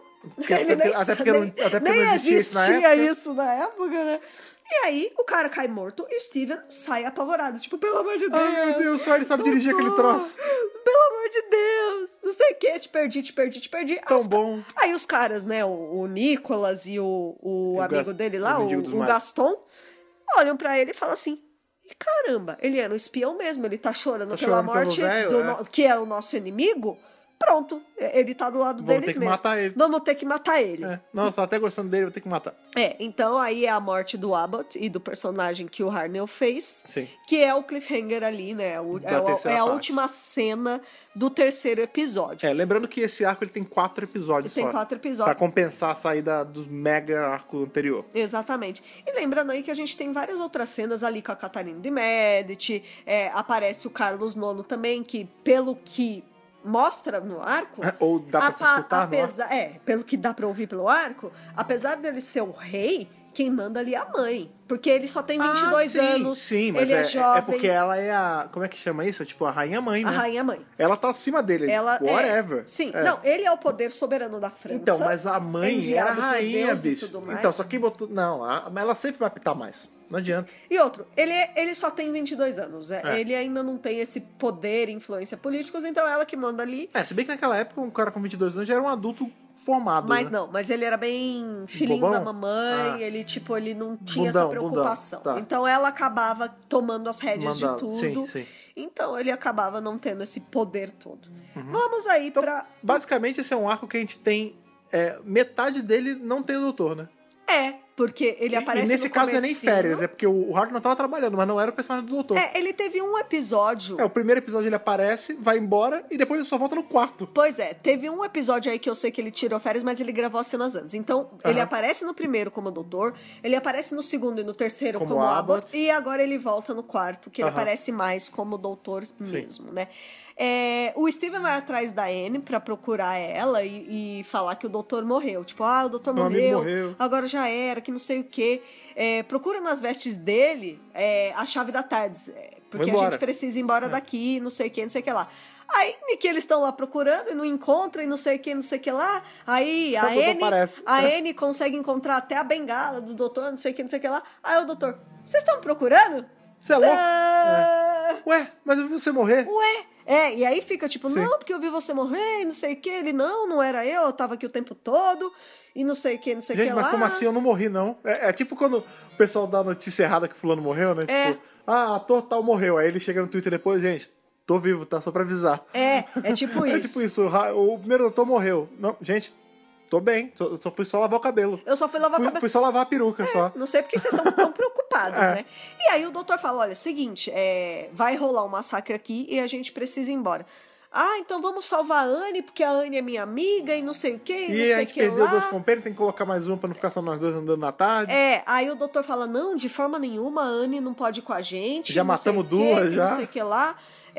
até porque nem não existia isso na época, né? E aí, o cara cai morto e o Steven sai apavorado. Tipo, pelo amor de Deus. Ai, meu Deus, só ele sabe dirigir aquele troço. Pelo amor de Deus. Não sei o que, te perdi. Tão bom. Aí os caras, né, o Nicolas e o amigo dele lá, o Gaston, olham pra ele e falam assim, caramba, ele era um espião mesmo, ele tá chorando pela morte que é o nosso inimigo. Pronto, ele tá do lado deles mesmo. Vamos ter que matar ele. Nossa, até gostando dele, vou ter que matar. Então aí é a morte do Abbott e do personagem que o Hartnell fez. Sim. Que é o cliffhanger ali, né? É a última cena do terceiro episódio. Lembrando que esse arco ele tem 4 episódios só. Tem 4 episódios. Pra compensar a saída do mega arco anterior. Exatamente. E lembrando aí que a gente tem várias outras cenas ali com a Catarina de Medici. Aparece o Carlos IX também, que pelo que mostra no arco... Ou dá pra se escutar pelo que dá pra ouvir pelo arco, apesar dele ser o rei, quem manda ali é a mãe. Porque ele só tem 22 anos. Sim, mas ele é jovem. É porque ela é a... Como é que chama isso? Tipo, a rainha-mãe, né? A rainha-mãe. Ela tá acima dele. Whatever. Sim. Não, ele é o poder soberano da França. Então, mas a mãe é a rainha, bicho. Então, só que botou... Não, ela sempre vai apitar mais. Não adianta. E outro, ele só tem 22 anos. Ele ainda não tem esse poder e influência políticos, então é ela que manda ali. Se bem que naquela época um cara com 22 anos já era um adulto formado. Mas né? não, mas ele era bem filhinho Bobão? da mamãe, ele não tinha essa preocupação. Tá. Então ela acabava tomando as rédeas de tudo. Sim. Então ele acabava não tendo esse poder todo. Vamos aí pra... Basicamente esse é um arco que a gente tem... metade dele não tem o doutor, né? Porque ele aparece no E nesse caso não é nem férias, é porque o Hart não tava trabalhando, mas não era o personagem do doutor. Ele teve um episódio... O primeiro episódio ele aparece, vai embora, e depois ele só volta no quarto. Pois teve um episódio aí que eu sei que ele tirou férias, mas ele gravou as cenas antes. Então, ele aparece no primeiro como doutor, ele aparece no segundo e no terceiro como Abbott, e agora ele volta no quarto, que ele aparece mais como doutor mesmo, né? O Steven vai atrás da Anne pra procurar ela e falar que o doutor morreu. Tipo, o doutor morreu, agora já era, que não sei o quê. Procura nas vestes dele a chave da TARDIS, porque a gente precisa ir embora daqui, não sei o que lá. Aí, que eles estão lá procurando e não encontram e não sei o que lá. Aí, a Anne consegue encontrar até a bengala do doutor, não sei o que lá. Aí o doutor, vocês estão me procurando? Você é louco? Ué, mas eu vi você morrer. E aí fica tipo, não, porque eu vi você morrer e não sei o que. Ele, não era eu tava aqui o tempo todo e não sei o que, não sei o que lá. Gente, mas como assim eu não morri, não? É tipo quando o pessoal dá a notícia errada que fulano morreu, né? Tipo, ator tal morreu. Aí ele chega no Twitter depois, gente, tô vivo, tá? Só pra avisar. É tipo isso. É tipo isso, o primeiro doutor morreu. Não, gente... Tô bem, só fui só lavar o cabelo. Eu só fui lavar o cabelo. Fui só lavar a peruca, só. Não sei porque vocês estão tão preocupados, né? E aí o doutor fala, olha, seguinte, vai rolar um massacre aqui e a gente precisa ir embora. Então vamos salvar a Anne, porque a Anne é minha amiga e não sei o quê, e a gente perdeu 2 companheiros, tem que colocar mais um pra não ficar só nós dois andando na tarde. Aí o doutor fala, não, de forma nenhuma, a Anne não pode ir com a gente. Já matamos 2, já. Não sei o que lá.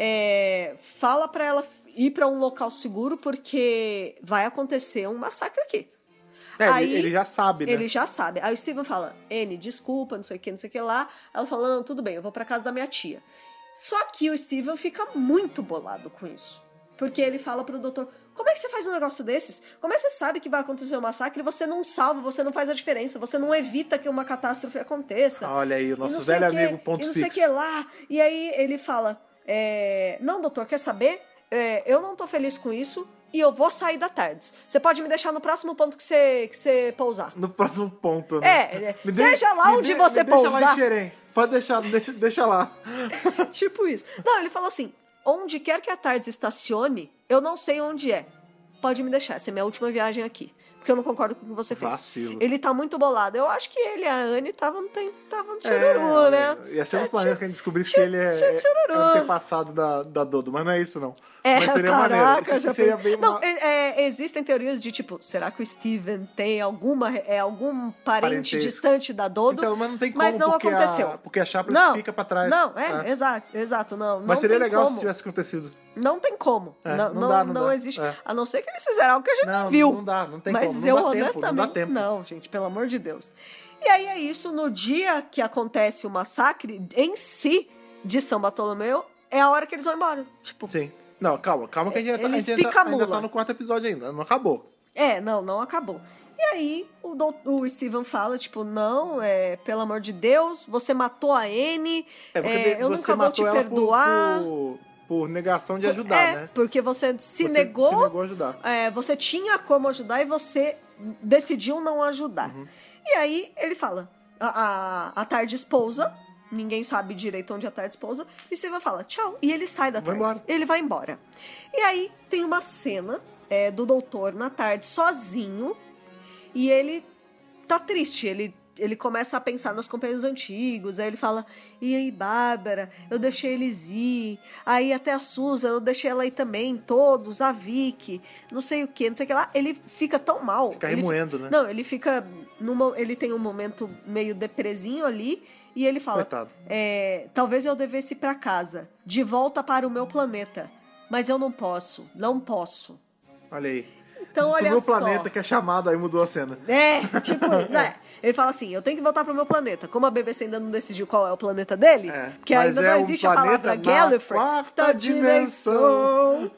Fala pra ela ir pra um local seguro, porque vai acontecer um massacre aqui. Aí, ele já sabe, né? Ele já sabe. Aí o Steven fala, Anne, desculpa, não sei o que lá. Ela fala, não, tudo bem, eu vou pra casa da minha tia. Só que o Steven fica muito bolado com isso. Porque ele fala pro doutor, como é que você faz um negócio desses? Como é que você sabe que vai acontecer um massacre e você não salva, você não faz a diferença, você não evita que uma catástrofe aconteça? Olha aí, o nosso velho amigo ponto fixo. E não sei o que lá. E aí ele fala, não, doutor, quer saber? Eu não tô feliz com isso e eu vou sair da TARDIS. Você pode me deixar no próximo ponto que você pousar. No próximo ponto, né? Seja lá onde você pousar. Deixa lá em Xerém. Pode deixar, deixa lá. Tipo isso. Não, ele falou assim, onde quer que a TARDIS estacione, eu não sei onde é. Pode me deixar, essa é minha última viagem aqui. Porque eu não concordo com o que você fez. Vacilo. Ele tá muito bolado. Eu acho que ele e a Anne estavam no tchururu, né? Ia ser muito maneiro que a gente descobrisse que ele é um antepassado da Dodo, mas não é isso, não. Mas seria caraca, maneiro. Seria bem não, existem teorias de tipo, será que o Steven tem algum parente distante da Dodo? Então, mas não tem como, mas não aconteceu. Porque a Chaplin fica pra trás. Não, exato, não. Mas seria legal como. se tivesse acontecido. Não tem como. Não existe. A não ser que eles fizeram algo que a gente não viu. Não tem mas como. Mas eu não honestamente. Dá tempo. Não, gente, pelo amor de Deus. E aí é isso, no dia que acontece o massacre em si de São Bartolomeu, é a hora que eles vão embora. Tipo. Sim. Não, calma que a gente ainda tá no 4º episódio ainda. Não acabou. Não acabou. E aí o Steven fala, tipo, não, pelo amor de Deus, você matou a Anne, eu nunca vou te perdoar. Por negação de ajudar, né? Porque você se negou a ajudar. Você tinha como ajudar e você decidiu não ajudar. Uhum. E aí ele fala, a TARDIS pousa, ninguém sabe direito onde a TARDIS pousa, e o Steven fala, tchau, e ele sai da TARDIS. Ele vai embora. E aí tem uma cena do doutor na TARDIS sozinho, e ele tá triste, ele começa a pensar nos companheiros antigos, aí ele fala, e aí, Bárbara, eu deixei eles ir, aí até a Susan, eu deixei ela ir também, todos, a Vicky, não sei o que lá, ele fica tão mal. Fica remoendo, né? Não, ele fica, ele tem um momento meio depresinho ali, e ele fala, talvez eu devesse ir pra casa, de volta para o meu planeta, mas eu não posso. Olha aí. Então, olha meu só. planeta que é chamado, aí mudou a cena. Ele fala assim, eu tenho que voltar pro meu planeta. Como a BBC ainda não decidiu qual é o planeta dele, que ainda não existe a palavra Gallifrey, quarta dimensão.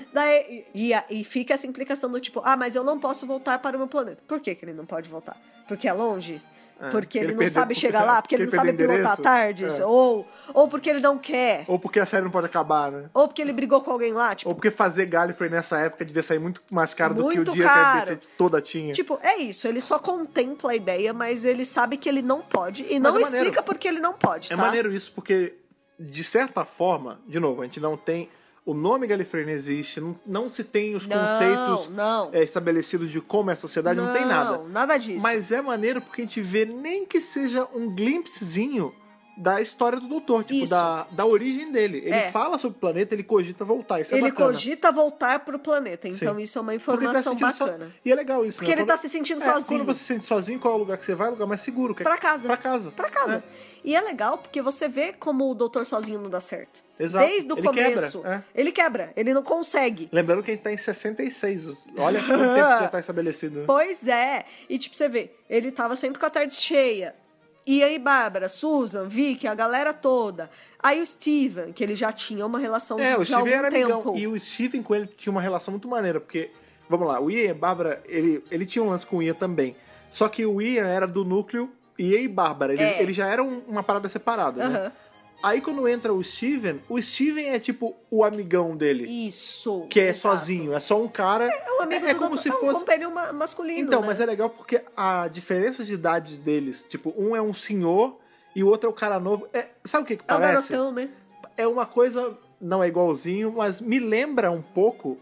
E fica essa implicação do tipo, mas eu não posso voltar para o meu planeta. Por que ele não pode voltar? Porque é longe? Porque ele não sabe chegar lá? Porque ele não sabe pilotar a TARDIS? Ou porque ele não quer? Ou porque a série não pode acabar, né? Ou porque ele brigou com alguém lá? Tipo, ou porque fazer Gallifrey nessa época devia sair muito mais caro do que o dia caro. Que a BBC toda tinha. Tipo, é isso. Ele só contempla a ideia, mas ele sabe que ele não pode. E não explica porque ele não pode, tá? É maneiro isso, porque, de certa forma, de novo, a gente não tem... O nome Gallifrey não existe, não se tem os conceitos estabelecidos de como é a sociedade, não tem nada. Nada disso. Mas é maneiro porque a gente vê nem que seja um glimpsezinho da história do doutor, tipo, da origem dele. Ele fala sobre o planeta, ele cogita voltar, isso é bacana. Ele cogita voltar pro planeta, então isso é uma informação bacana. E é legal isso, porque ele tá se sentindo sozinho. Quando você se sente sozinho, qual é o lugar que você vai? É o lugar mais seguro. Pra casa. Pra casa. E é legal porque você vê como o doutor sozinho não dá certo. Exato. Desde o começo. Ele quebra, ele não consegue. Lembrando que a gente tá em 66. Olha quanto tempo já tá estabelecido. Né? Pois é. E tipo, você vê, ele tava sempre com a TARDIS cheia. E aí, Bárbara, Susan, Vicky, a galera toda. Aí o Steven, que ele já tinha uma relação de o Steven algum era tempo. Amigão. E o Steven com ele tinha uma relação muito maneira, porque, vamos lá, o Ian e a Bárbara, ele tinha um lance com o Ian também. Só que o Ian era do núcleo Ian e Bárbara. Eles já eram uma parada separada, né? Aí quando entra o Steven é tipo o amigão dele. Isso. Que é sozinho, é só um cara. É um amigo do como doutor, se fosse um companheiro masculino. Então, né? Mas é legal porque a diferença de idade deles, tipo, um é um senhor e o outro é o cara novo. Sabe o que parece? É o garotão, né? É uma coisa, não é igualzinho, mas me lembra um pouco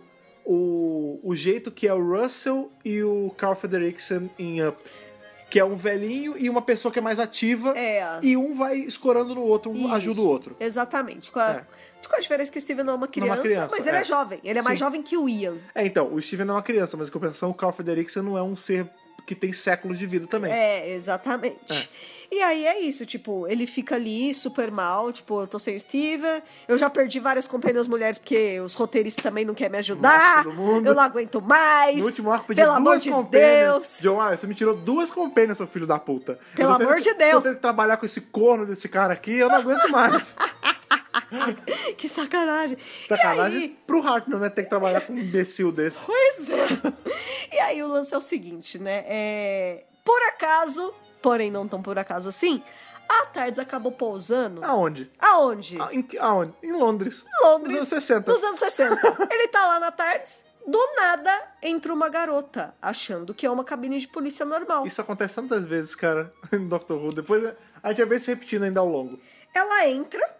o jeito que é o Russell e o Carl Frederiksen em Up. Que é um velhinho e uma pessoa que é mais ativa. E um vai escorando no outro, um ajuda o outro. Exatamente. Com a diferença que o Steven não é uma criança, mas ele é jovem. Ele é mais jovem que o Ian. Então, o Steven não é uma criança, mas em compensação o Carl Frederiksen não é um ser que tem séculos de vida também. Exatamente. E aí é isso, tipo, ele fica ali super mal, tipo, eu tô sem o Steven, eu já perdi várias companheiras mulheres porque os roteiristas também não querem me ajudar, eu não aguento mais. No último arco pedi pelo amor duas de companions. Deus. John, você me tirou 2 companions, seu filho da puta. Pelo amor de Deus. Eu tenho que trabalhar com esse corno desse cara aqui, eu não aguento mais. Que sacanagem. Sacanagem E aí... pro Hartnell, né? Ter que trabalhar com um imbecil desse. Pois é. E aí o lance é o seguinte, né? Por acaso, porém não tão por acaso assim, a TARDIS acabou pousando... Aonde? Aonde? Aonde? Em Londres. Londres. Nos anos 60. Nos anos 60. Ele tá lá na TARDIS, do nada entra uma garota, achando que é uma cabine de polícia normal. Isso acontece tantas vezes, cara, em Doctor Who. Depois a gente vai ver se repetindo ainda ao longo. Ela entra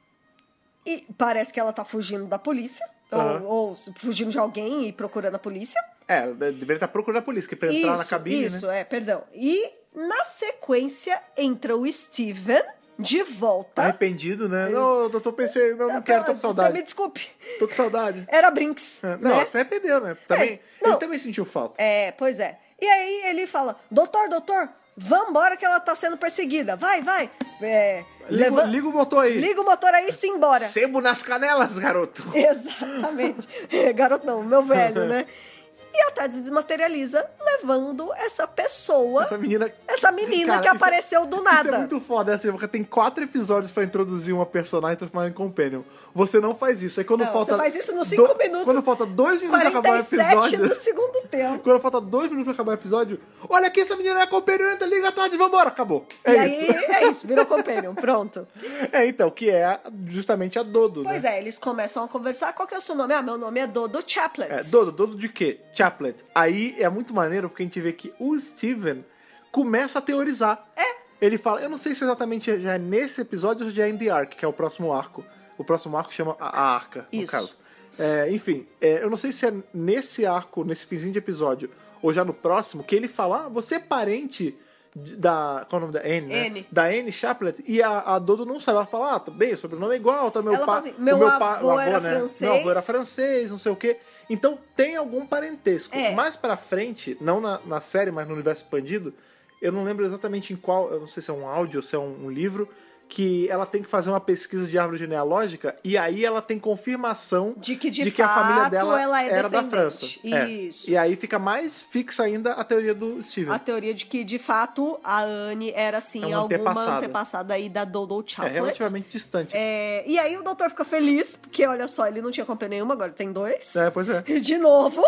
e parece que ela tá fugindo da polícia. Ou fugindo de alguém e procurando a polícia. Ela deveria estar procurando a polícia, que pra entrar na cabine, né? Perdão. E, na sequência, entra o Steven de volta. Arrependido, né? Não, doutor, pensei, não quero, tô com saudade. Você me desculpe. Tô com saudade. Era Brinks. Não, né? você arrependeu, né? Também, ele também sentiu falta. Pois é. E aí ele fala, doutor, vambora que ela tá sendo perseguida. Vai. Liga o motor aí. Liga o motor aí e se embora. Sebo nas canelas, garoto. Exatamente. Garoto não, meu velho, né? E a TARDIS desmaterializa, levando essa pessoa... Essa menina cara, que apareceu do nada. Isso é muito foda, assim, porque tem 4 episódios pra introduzir uma personagem e transformar em companion. Você não faz isso. Aí quando falta... Você faz isso nos 5 minutos. Quando falta 2 minutos pra acabar o episódio... 47 do segundo tempo. Quando falta 2 minutos pra acabar o episódio... Olha aqui, essa menina é companion, entra, liga a TARDIS, vambora, acabou. É isso, virou companion, pronto. Então, que é justamente a Dodo, Pois né? eles começam a conversar. Qual que é o seu nome? Meu nome é Dodo Chaplet. Dodo de quê? Chaplet. Aí é muito maneiro porque a gente vê que o Steven começa a teorizar. Ele fala, eu não sei se exatamente já é nesse episódio ou já é em The Ark, que é o próximo arco. O próximo arco chama a Arca, no caso. Enfim, eu não sei se é nesse arco, nesse finzinho de episódio, ou já no próximo, que ele fala, você é parente da... Qual é o nome da Anne, né? Anne. Da Anne Chaplet, e a Dodo não sabe. Ela fala, bem, o sobrenome é igual, tá? Ela fala assim, meu avô era francês. Meu avô era francês, não sei o quê. Então tem algum parentesco. Mais pra frente, não na série, mas no universo expandido, eu não lembro exatamente em qual, eu não sei se é um áudio ou se é um livro, que ela tem que fazer uma pesquisa de árvore genealógica e aí ela tem confirmação de que a família dela ela era da França. Isso. E aí fica mais fixa ainda a teoria do Steven. A teoria de que, de fato, a Anne era, assim, alguma antepassada aí da Dodo Chaplet. Relativamente distante. E aí o doutor fica feliz, porque, olha só, ele não tinha companhia nenhuma, agora tem 2. Pois é. De novo.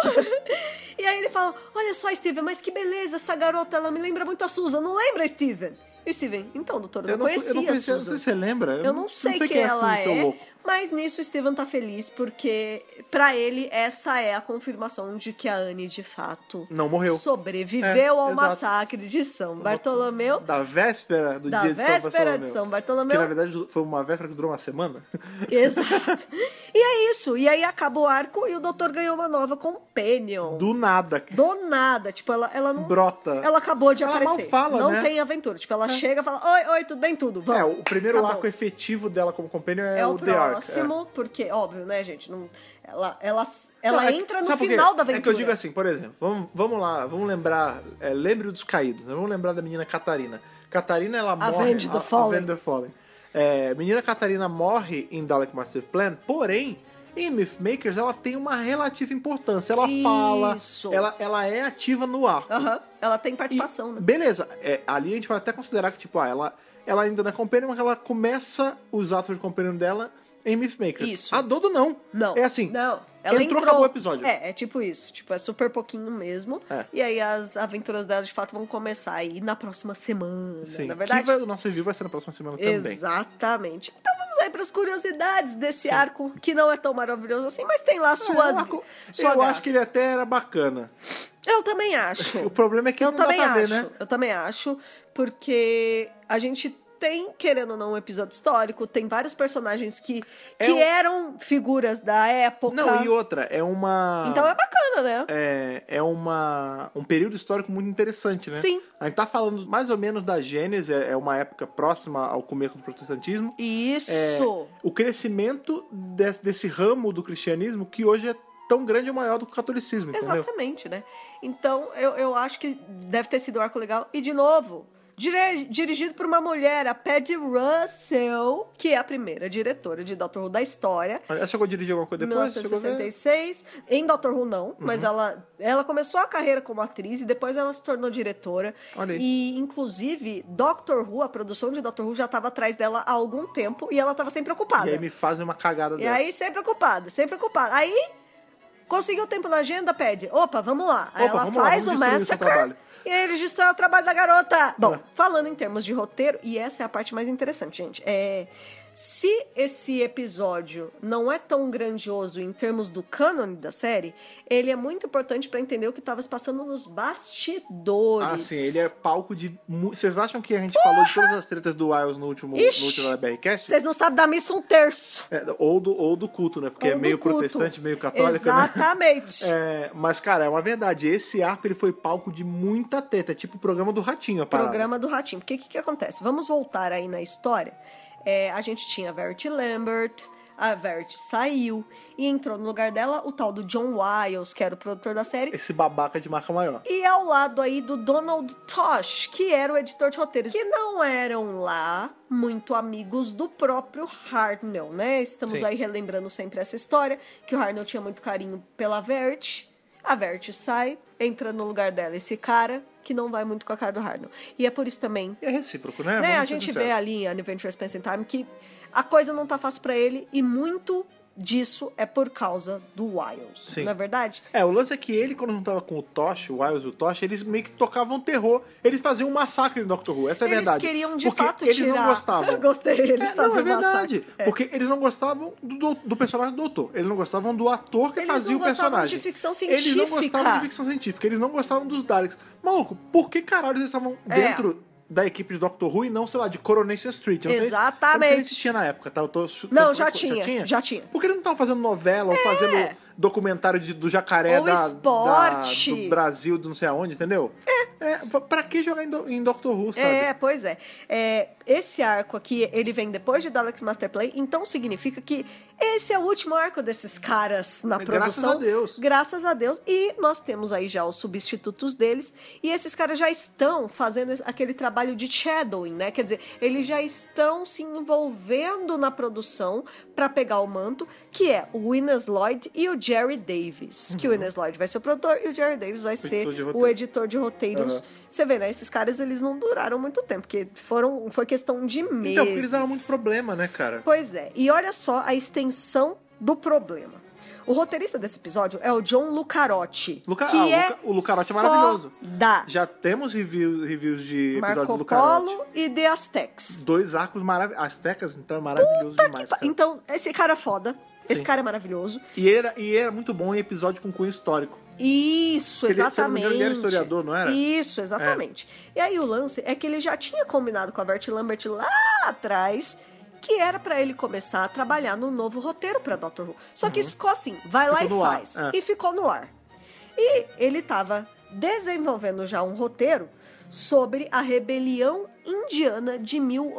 E aí ele fala, olha só, Steven, mas que beleza, essa garota, ela me lembra muito a Susan. Não lembra, Steven? E o Steven, então, doutor, eu não conhecia a Susan. Não sei se você lembra. Eu não sei quem ela é, mas nisso o Steven tá feliz, porque pra ele essa é a confirmação de que a Anne, de fato, não morreu. Sobreviveu ao massacre de São Bartolomeu. Da véspera do dia de São Bartolomeu. Da véspera de São Bartolomeu. Que, na verdade, foi uma véspera que durou uma semana. Exato. E é isso. E aí acaba o arco e o doutor ganhou uma nova companion. Do nada. Do nada. Tipo, ela não... Brota. Ela acabou de aparecer. Mal fala, não né? tem aventura. Tipo, ela chega e fala, oi, tudo bem, tudo, vamos. O primeiro arco efetivo dela como companion é o The Ark. Próximo, porque, óbvio, né, gente, não, ela entra no final da aventura. É que eu digo assim, por exemplo, vamos lá, vamos lembrar, lembre dos caídos, né? Vamos lembrar da menina Catarina. Catarina, ela morre... Avenge the Fallen. Menina Catarina morre em Dalek Master Plan, porém, em Mythmakers ela tem uma relativa importância. Ela fala, ela é ativa no arco. Ela tem participação, né? Beleza, ali a gente vai até considerar que, tipo, ela ainda não é companion, mas ela começa os atos de companion dela em Mythmakers. Isso. A Dodo não. Não. É assim. Não. Ela entrou, acabou o episódio. É tipo isso. Tipo, é super pouquinho mesmo. E aí as aventuras dela, de fato, vão começar aí na próxima semana. Sim. Na verdade. O nosso review vai ser na próxima semana também. Exatamente. Então vamos aí para as curiosidades desse arco, que não é tão maravilhoso assim, mas tem lá suas... Eu acho que ele até era bacana. Eu também acho. O problema é que não dá pra ver, né? Eu também acho, porque a gente tem, querendo ou não, um episódio histórico, tem vários personagens que eram figuras da época. Não, e outra, é uma... Então é bacana, né? É um período histórico muito interessante, né? Sim. A gente tá falando mais ou menos da Gênese, é uma época próxima ao começo do protestantismo. Isso! O crescimento desse ramo do cristianismo que hoje é tão grande ou maior do que o catolicismo, entendeu? Exatamente, né? Então, eu acho que deve ter sido um arco legal. E, de novo, dirigido por uma mulher, a Paddy Russell, que é a primeira diretora de Doctor Who da história. Ela chegou a dirigir alguma coisa depois? 1966. Em Doctor Who, não. Mas ela começou a carreira como atriz e depois ela se tornou diretora. Olha aí. E, inclusive, Doctor Who, a produção de Doctor Who já estava atrás dela há algum tempo e ela estava sempre ocupada. E aí me fazem uma cagada E dessa. aí, sempre ocupada, sempre ocupada. Aí, conseguiu tempo na agenda, pede. Opa, vamos lá. Aí ela vamos lá, faz vamos o destruir o seu Massacre trabalho. e aí ele registra o trabalho da garota. Bom, falando em termos de roteiro, e essa é a parte mais interessante, gente. Se esse episódio não é tão grandioso em termos do cânone da série, ele é muito importante pra entender o que estava se passando nos bastidores. Ah, sim, ele é palco de... Vocês acham que a gente falou de todas as tretas do Wiles no último BRCast? Vocês não sabem dar missa um terço. Ou do culto, né? Porque Ou é do meio culto. protestante, meio católico, Exatamente. né? Mas, cara, é uma verdade. Esse arco, ele foi palco de muita treta. Tipo o programa do Ratinho, a parada. Programa do Ratinho. Porque o que acontece? Vamos voltar aí na história. A gente tinha a Verity Lambert, a Verity saiu e entrou no lugar dela o tal do John Wiles, que era o produtor da série. Esse babaca de marca maior. E ao lado aí do Donald Tosh, que era o editor de roteiros, que não eram lá muito amigos do próprio Hartnell, né? Estamos Sim. aí relembrando sempre essa história, que o Hartnell tinha muito carinho pela Verity. A Verity sai, entra no lugar dela esse cara, que não vai muito com a cara do Hartnell. E é por isso também... E é recíproco, né? A Vamos ser gente sinceros. vê ali em Adventure Space and Time que a coisa não tá fácil pra ele e muito disso é por causa do Wiles, Sim. não é verdade? O lance é que ele, quando não tava com o Tosh, o Wiles e o Tosh, eles meio que tocavam terror. Eles faziam um massacre no Doctor Who, essa é a verdade. Eles queriam de porque fato eles tirar... não gostavam. Eu gostei, eles faziam é verdade. massacre. Porque eles não gostavam do personagem do doutor. Eles não gostavam do ator que Eles fazia não o gostavam personagem. de ficção Eles não científica. gostavam de ficção científica. Eles não gostavam dos Daleks. Maluco, por que caralho eles estavam dentro da equipe de Doctor Who e não, sei lá, de Coronation Street? Eu não sei- Exatamente. eu não sei nem se tinha na época, tá? Não, já tinha. Por que eles não estavam fazendo novela ou fazendo documentário do jacaré Ou esporte. do Brasil, do não sei aonde, entendeu? Pra que jogar em Doctor Who, sabe? Pois é. Esse arco aqui, ele vem depois de Daleks Master Play, então significa que esse é o último arco desses caras na produção. Graças a Deus. Graças a Deus. E nós temos aí já os substitutos deles, e esses caras já estão fazendo aquele trabalho de shadowing, né? Quer dizer, eles já estão se envolvendo na produção pra pegar o manto, que é o Innes Lloyd e o Jerry Davis. Que o Innes Lloyd vai ser o produtor e o Jerry Davis vai ser o editor de roteiros. Você vê, né? Esses caras, eles não duraram muito tempo, porque foi questão de meses. Então, porque eles davam muito problema, né, cara? Pois é. E olha só a extensão do problema. O roteirista desse episódio é o John Lucarotti. O Lucarotti é maravilhoso. Foda. Já temos reviews de episódios Marco do Lucarotti. Polo e The Aztecs. 2 arcos maravilhosos. Aztecas, então, é maravilhoso demais, cara. Então, esse cara é foda. Esse Sim. cara é maravilhoso. E era muito bom em episódio com cunho histórico. Isso, Porque exatamente. Ele era historiador, não era? Isso, exatamente. E aí o lance é que ele já tinha combinado com a Verity Lambert lá atrás que era pra ele começar a trabalhar no novo roteiro pra Doctor Who. Só que isso ficou assim, vai lá e faz. E ficou no ar. E ele tava desenvolvendo já um roteiro sobre a rebelião indiana de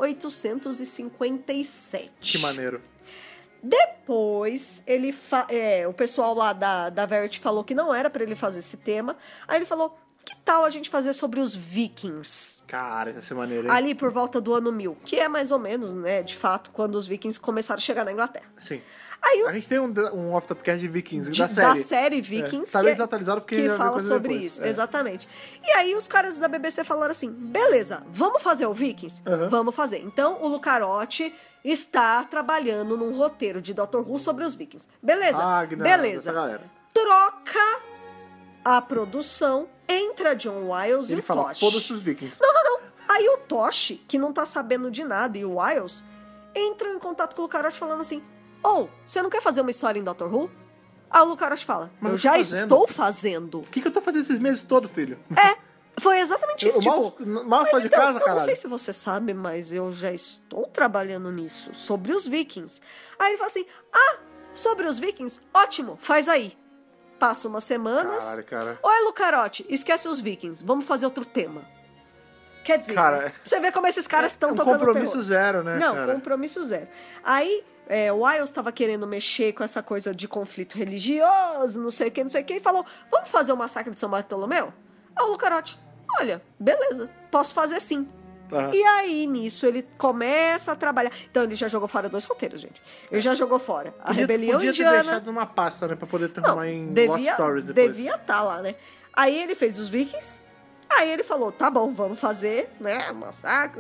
1857. Que maneiro. Depois, o pessoal lá da Verity falou que não era pra ele fazer esse tema. Aí ele falou, que tal a gente fazer sobre os vikings? Cara, isso vai ser maneiro, hein? Ali por volta do ano 1000, que é mais ou menos, né, de fato, quando os vikings começaram a chegar na Inglaterra. Sim. Aí A gente tem um off-topcast de Vikings, da série Vikings, tá bem desatualizado porque que já fala coisa sobre depois. isso, exatamente. E aí os caras da BBC falaram assim, beleza, vamos fazer o Vikings? Vamos fazer. Então o Lucarotti está trabalhando num roteiro de Doctor Who sobre os Vikings. Beleza, beleza. Essa galera. Troca a produção, entra John Wiles e Ele o fala, Tosh. foda-se os Vikings. Não. Aí o Tosh, que não tá sabendo de nada, e o Wiles, entram em contato com o Lucarotti falando assim, você não quer fazer uma história em Doctor Who? Aí o Lucarotti fala, Mas eu eu tô já fazendo. estou fazendo. O que eu tô fazendo esses meses todos, filho? Foi exatamente isso, mal só de então, casa, eu caralho. não sei se você sabe, mas eu já estou trabalhando nisso, sobre os Vikings. Aí ele fala assim, sobre os Vikings? Ótimo, faz aí. Passa umas semanas. Caralho, cara. Oi, Lucarotti, esquece os Vikings, vamos fazer outro tema. Quer dizer, Cara, pra você ver como esses caras estão um tocando compromisso terror. zero, né, Não, cara? compromisso zero. Aí, o Wiles estava querendo mexer com essa coisa de conflito religioso, não sei o que, e falou, vamos fazer o massacre de São Bartolomeu? Aí o Lucarotti, olha, beleza, posso fazer sim. Aham. E aí, nisso, ele começa a trabalhar. Então, ele já jogou fora 2 roteiros, gente. Ele já jogou fora a Rebelião Podia Indiana. ter deixado numa pasta, né? Pra poder transformar em Lost devia Stories depois. devia estar lá, né? Aí ele fez os Vikings. Aí ele falou, tá bom, vamos fazer, né? Massacre,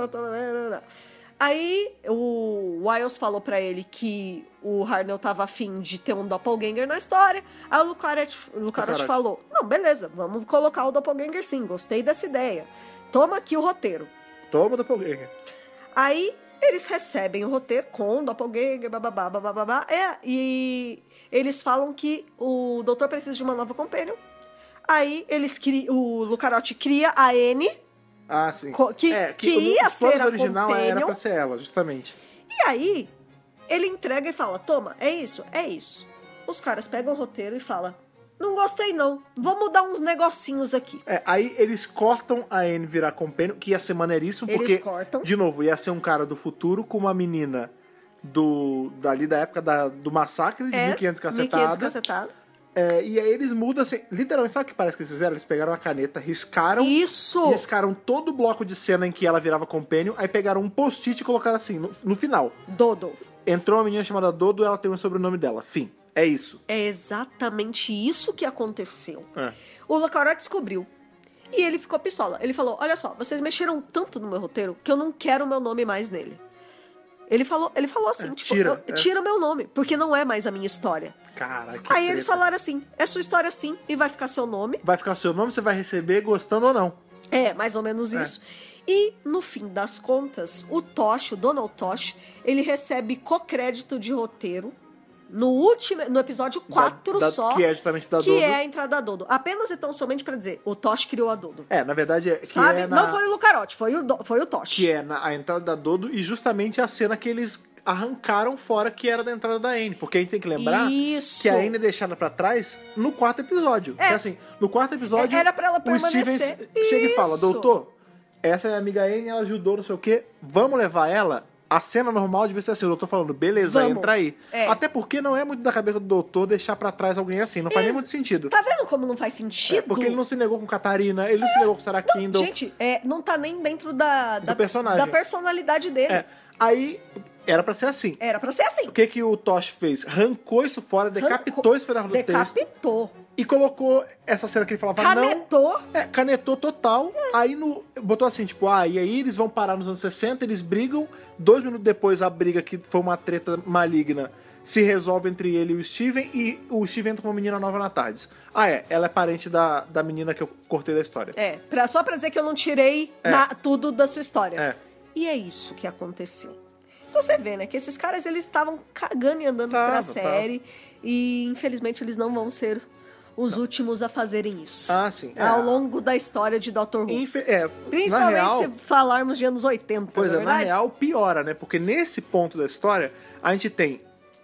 Aí o Wiles falou pra ele que o Harnell tava afim de ter um doppelganger na história. Aí o Lucarotti falou, não, beleza, vamos colocar o doppelganger sim, gostei dessa ideia. Toma aqui o roteiro. Toma do Doppelganger. Aí eles recebem o roteiro com o doppelganger, bababá. E eles falam que o doutor precisa de uma nova companion. Aí o Lucarotti cria a Anne, Ah, sim. que ia ser a original era companion. pra ser ela, justamente. E aí ele entrega e fala, toma, é isso. Os caras pegam o roteiro e falam, não gostei não, vou mudar uns negocinhos aqui. Aí eles cortam a Anne virar companion, que ia ser maneiríssimo, Eles porque, cortam. de novo, ia ser um cara do futuro com uma menina dali da época do massacre de 1500 cacetada. 1500 cacetada. E aí eles mudam assim, literalmente, sabe o que parece que eles fizeram? Eles pegaram a caneta, riscaram todo o bloco de cena em que ela virava companion, aí pegaram um post-it e colocaram assim, no final. Dodo. Entrou uma menina chamada Dodo, ela tem o sobrenome dela. Fim. É isso. É exatamente isso que aconteceu. É. O Lucarotti descobriu. E ele ficou pistola. Ele falou, olha só, vocês mexeram tanto no meu roteiro que eu não quero o meu nome mais nele. Ele falou assim, tira o meu nome, porque não é mais a minha história. Caraca. Aí eles falaram assim, é sua história sim, e vai ficar seu nome. Vai ficar o seu nome, você vai receber gostando ou não. É, mais ou menos isso. E, no fim das contas, o Donald Tosh, ele recebe co-crédito de roteiro no episódio 4 só. Que é justamente da Dodo. Que é a entrada da Dodo. Apenas e tão somente pra dizer, o Tosh criou a Dodo. Na verdade, sabe? Não foi o Lucarotti, foi o Tosh. Que é a entrada da Dodo e justamente a cena que eles arrancaram fora, que era da entrada da Anne. Porque a gente tem que lembrar que a Anne é deixada pra trás no 4º episódio. Que, assim, no 4º episódio, era pra ela permanecer. O Stevens chega e fala, doutor, essa é a amiga Anne, ela ajudou, não sei o quê, vamos levar ela? A cena normal devia ser assim, o doutor falando, beleza, entra aí. Até porque não é muito da cabeça do doutor deixar pra trás alguém assim, não faz nem muito sentido. Tá vendo como não faz sentido? Porque ele não se negou com Catarina, ele não se negou com Sarah Kindle. Gente, não tá nem dentro do personagem. Da personalidade dele. Aí, era pra ser assim. Era pra ser assim. O que o Tosh fez? Arrancou isso fora, decapitou esse pedaço do texto. Decapitou. E colocou essa cena que ele falava, canetou. Canetou total. Aí botou assim, tipo, e aí eles vão parar nos anos 60, eles brigam. 2 minutos depois, a briga, que foi uma treta maligna, se resolve entre ele e o Steven. E o Steven entra com uma menina nova na tarde. Ela é parente da menina que eu cortei da história. Só pra dizer que eu não tirei tudo da sua história. E é isso que aconteceu. Então você vê, né, que esses caras, eles estavam cagando e andando pra série. E, infelizmente, eles não vão ser os últimos a fazerem isso. Sim. Ao longo da história de Dr. Who. Principalmente real, se falarmos de anos 80, Pois na real, piora, né? Porque nesse ponto da história, a gente tem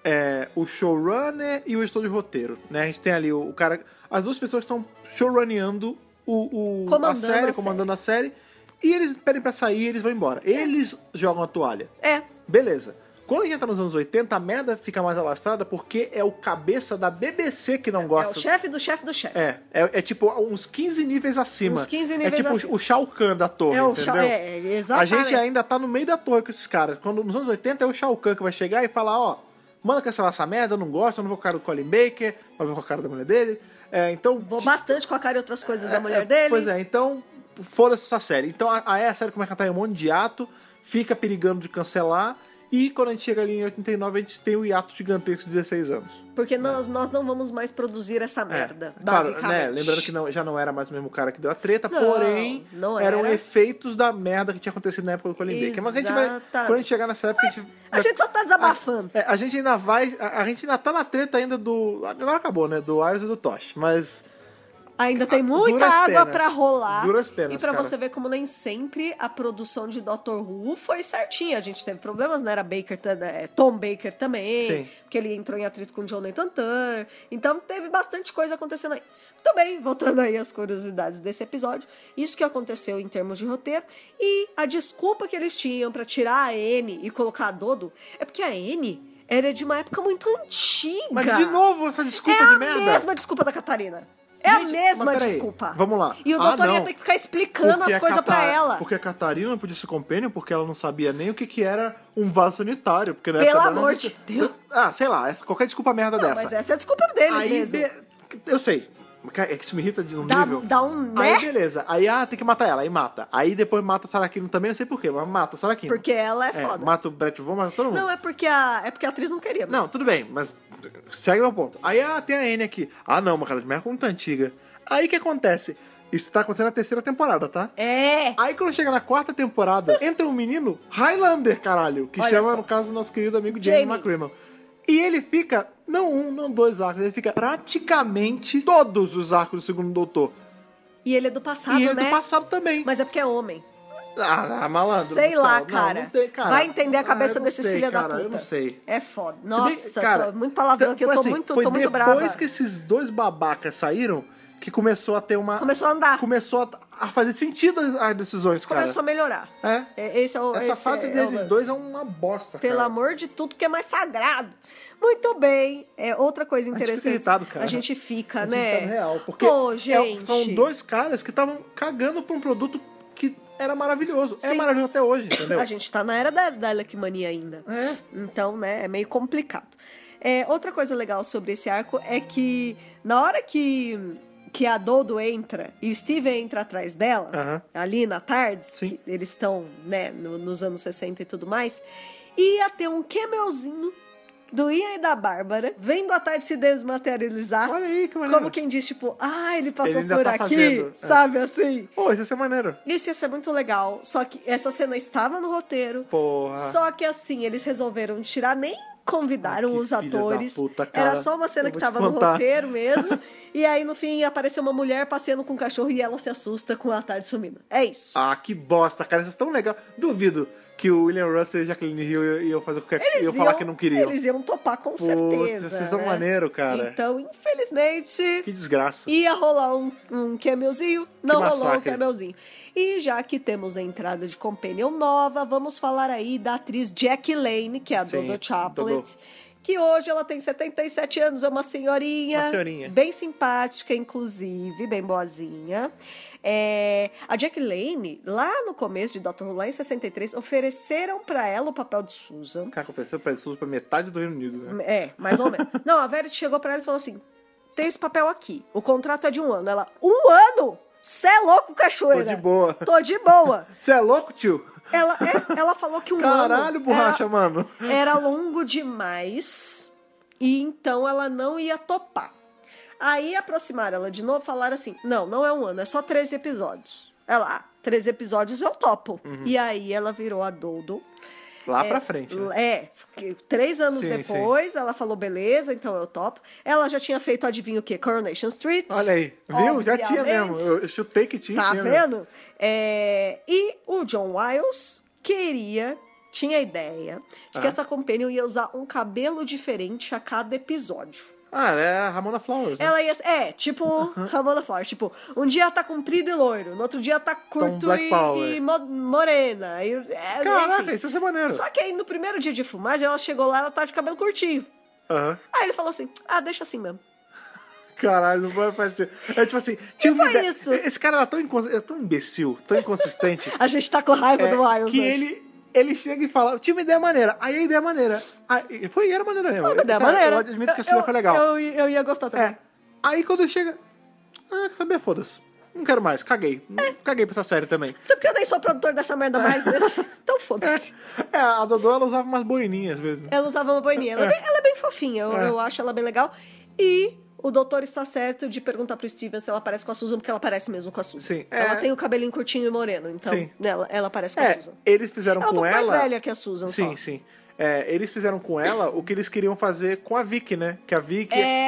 o showrunner e o editor de roteiro, né? A gente tem ali o cara... As duas pessoas que estão showrunneando comandando a série. E eles pedem pra sair, eles vão embora. Eles jogam a toalha. Beleza. Quando a gente tá nos anos 80, a merda fica mais alastrada porque é o cabeça da BBC que não gosta. É o chefe do chefe do chefe. É tipo uns 15 níveis acima. Uns 15 níveis acima. É tipo o Shao Kahn da torre, entendeu? Exatamente. A gente ainda tá no meio da torre com esses caras. Quando nos anos 80 é o Shao Kahn que vai chegar e falar, manda cancelar essa merda, eu não gosto, eu não vou com a cara do Colin Baker, mas vou com a cara da mulher dele. Então... Vou bastante com a cara e outras coisas da mulher dele. Pois então... Foda-se essa série. Então a série começa a estar em um monte de hiato, fica perigando de cancelar, e quando a gente chega ali em 89, a gente tem o hiato gigantesco de 16 anos. Porque nós não vamos mais produzir essa merda, basicamente. Claro, né? Lembrando que já não era mais o mesmo cara que deu a treta, porém, eram efeitos da merda que tinha acontecido na época do Colin Baker. Mas quando a gente chegar nessa época... a gente só tá desabafando. A gente ainda tá na treta ainda do... Agora acabou, né? Do Wiles e do Tosh, mas... Ainda tem muita Duras água penas. pra rolar. Duras penas, E pra cara. você ver como nem sempre a produção de Doctor Who foi certinha. A gente teve problemas, né? Era Tom Baker também. Sim. Porque ele entrou em atrito com Jonathan Turner. Então teve bastante coisa acontecendo aí. Muito bem, voltando aí às curiosidades desse episódio. Isso que aconteceu em termos de roteiro. E a desculpa que eles tinham pra tirar a Anne e colocar a Dodo é porque a Anne era de uma época muito antiga. Mas de novo essa desculpa é de a merda. mesma desculpa da Catarina. É a Gente, mesma mas peraí, desculpa. vamos lá. E o doutor ia não. ter que ficar explicando Porque as coisas pra ela. Porque a Catarina não podia ser companion porque ela não sabia nem o que era um vaso sanitário. Porque na Pelo época dela não amor existia- de Deus. Ah, sei lá, qualquer desculpa merda Não, dessa. mas essa é a desculpa deles Aí, mesmo. eu sei. É que isso me irrita de um Dá- nível. dá um, né? Aí, beleza. Aí, tem que matar ela. Aí mata. Aí depois mata a Sarakino também, não sei porquê, mas mata a Sarakino. Porque ela é foda. Mata o Brett Von, mata todo mundo. Não, é porque a atriz não queria. Mas... Não, tudo bem, mas segue meu ponto. Aí tem a Anne aqui. Não, uma cara de merda muito antiga. Aí o que acontece? Isso tá acontecendo na 3ª temporada, tá? É. Aí quando chega na 4ª temporada, entra um menino Highlander, caralho. Que Olha chama, só. no caso, o nosso querido amigo Jamie Jamie. McCrimmon. E ele fica, não um, não 2 arcos, ele fica praticamente todos os arcos do Segundo Doutor. E ele é do passado, E ele né? do passado também. Mas é porque é homem. Malandro. Sei lá, não, cara. não tem, cara. Vai entender a cabeça eu não desses sei, filha da cara, puta. Eu não sei. É foda. Se bem- Nossa, cara, muito palavrão aqui. Eu foi tô assim, muito, foi tô muito brava. depois que esses 2 babacas saíram que começou a ter uma... Começou a andar. Começou a fazer sentido as decisões, cara. Começou a melhorar. É. Essa fase deles dois é uma bosta, Pelo cara. amor de tudo que é mais sagrado. Muito bem. Outra coisa A gente fica interessante. irritado, cara. A gente fica, A gente né? tá no real, porque Pô, gente. são 2 caras que estavam cagando pra um produto que era maravilhoso. É Sim. maravilhoso até hoje, entendeu? A gente tá na era da Leckmania ainda. É. Então, né, é meio complicado. Outra coisa legal sobre esse arco é que na hora que a Dodo entra e o Steve entra atrás dela, Aham. ali na Tardes, Sim. que eles estão, né, nos anos 60 e tudo mais, ia ter um camelzinho do Ian e da Bárbara vendo a Tardes se desmaterializar. Olha aí, que maneiro. Como quem diz, tipo, ele passou Ele ainda por tá aqui, fazendo, sabe assim? Pô, isso ia ser maneiro. Isso ia ser muito legal, só que essa cena estava no roteiro. Porra. Só que assim, eles resolveram tirar, nem convidaram Que os filhos da atores. puta, cara. Era só uma cena Eu que vou te tava no contar. roteiro mesmo. E aí, no fim, apareceu uma mulher passeando com um cachorro e ela se assusta com a tarde sumindo. É isso. Que bosta, cara. Isso é tão legal. Duvido que o William Russell e Jacqueline Hill iam fazer qualquer coisa. Iam falar que não queriam. Eles iam topar com Putz, certeza. vocês são né? maneiro, cara. Então, infelizmente, Que desgraça. ia rolar um camelzinho, não rolou um massacre. camelzinho. E já que temos a entrada de companion nova, vamos falar aí da atriz Jackie Lane, que é a Sim, Dodo Chaplet. Dodo. Que hoje ela tem 77 anos, é uma senhorinha. Uma senhorinha. Bem simpática, inclusive, bem boazinha. A Jackie Lane, lá no começo de Doctor Who, lá em 63, ofereceram pra ela o papel de Susan. Cara, ofereceu pra metade do Reino Unido, né? Mais ou menos. Não, a Verity chegou pra ela e falou assim, tem esse papel aqui, o contrato é de 1 ano. Ela, 1 ano? Cê é louco, cachoeira? Tô de boa. Tô de boa. Você é louco, tio? Ela falou que 1 ano... Caralho, borracha, mano. Era longo demais e então ela não ia topar. Aí aproximaram ela de novo e falaram assim, não é 1 ano, é só 13 episódios. Ela, 13 episódios eu topo. E aí ela virou a Dodo. Lá pra frente, né? 3 anos Sim, depois, ela falou, beleza, então eu topo. Ela já tinha feito, adivinha o quê? Coronation Street. Olha aí, viu? Já tinha Obviamente. mesmo. Eu chutei que tinha. Tá mesmo. vendo? E o John Wiles tinha a ideia de que essa companion ia usar um cabelo diferente a cada episódio. É a Ramona Flowers, né? Ela ia... tipo Ramona Flowers. Tipo, um dia tá comprido e loiro, no outro dia tá curto Black Power. e morena. Caraca, enfim. isso ia ser maneiro. Só que aí, no primeiro dia de filmagem, ela chegou lá, ela tava de cabelo curtinho. Aham. Aí ele falou assim, deixa assim mesmo. Caralho, não vai fazer. É tipo assim, tinha uma foi ideia. isso? Esse cara era tão imbecil, tão inconsistente. A gente tá com raiva do Wiles que hoje. ele chega e fala, tinha uma ideia maneira. Aí a ideia maneira. Era maneira mesmo. Uma ideia maneira. Eu admito que essa ideia foi legal. Eu ia gostar também. Aí quando chega. Quer saber? Foda-se. Não quero mais, caguei. Caguei pra essa série também. Então porque eu nem sou produtor dessa merda mais mesmo. Então foda-se. A Dodô, ela usava umas boininhas às vezes. Ela usava uma boininha. Ela é bem fofinha. Eu acho ela bem legal. E o doutor está certo de perguntar pro Steven se ela parece com a Susan, porque ela parece mesmo com a Susan. Sim. Ela tem o cabelinho curtinho e moreno, então Sim. ela parece com a Susan. Eles fizeram Ela é um com pouco ela. mais velha que a Susan, Sim, só. sim. Eles fizeram com ela o que eles queriam fazer com a Vicky, né? Que a Vicky.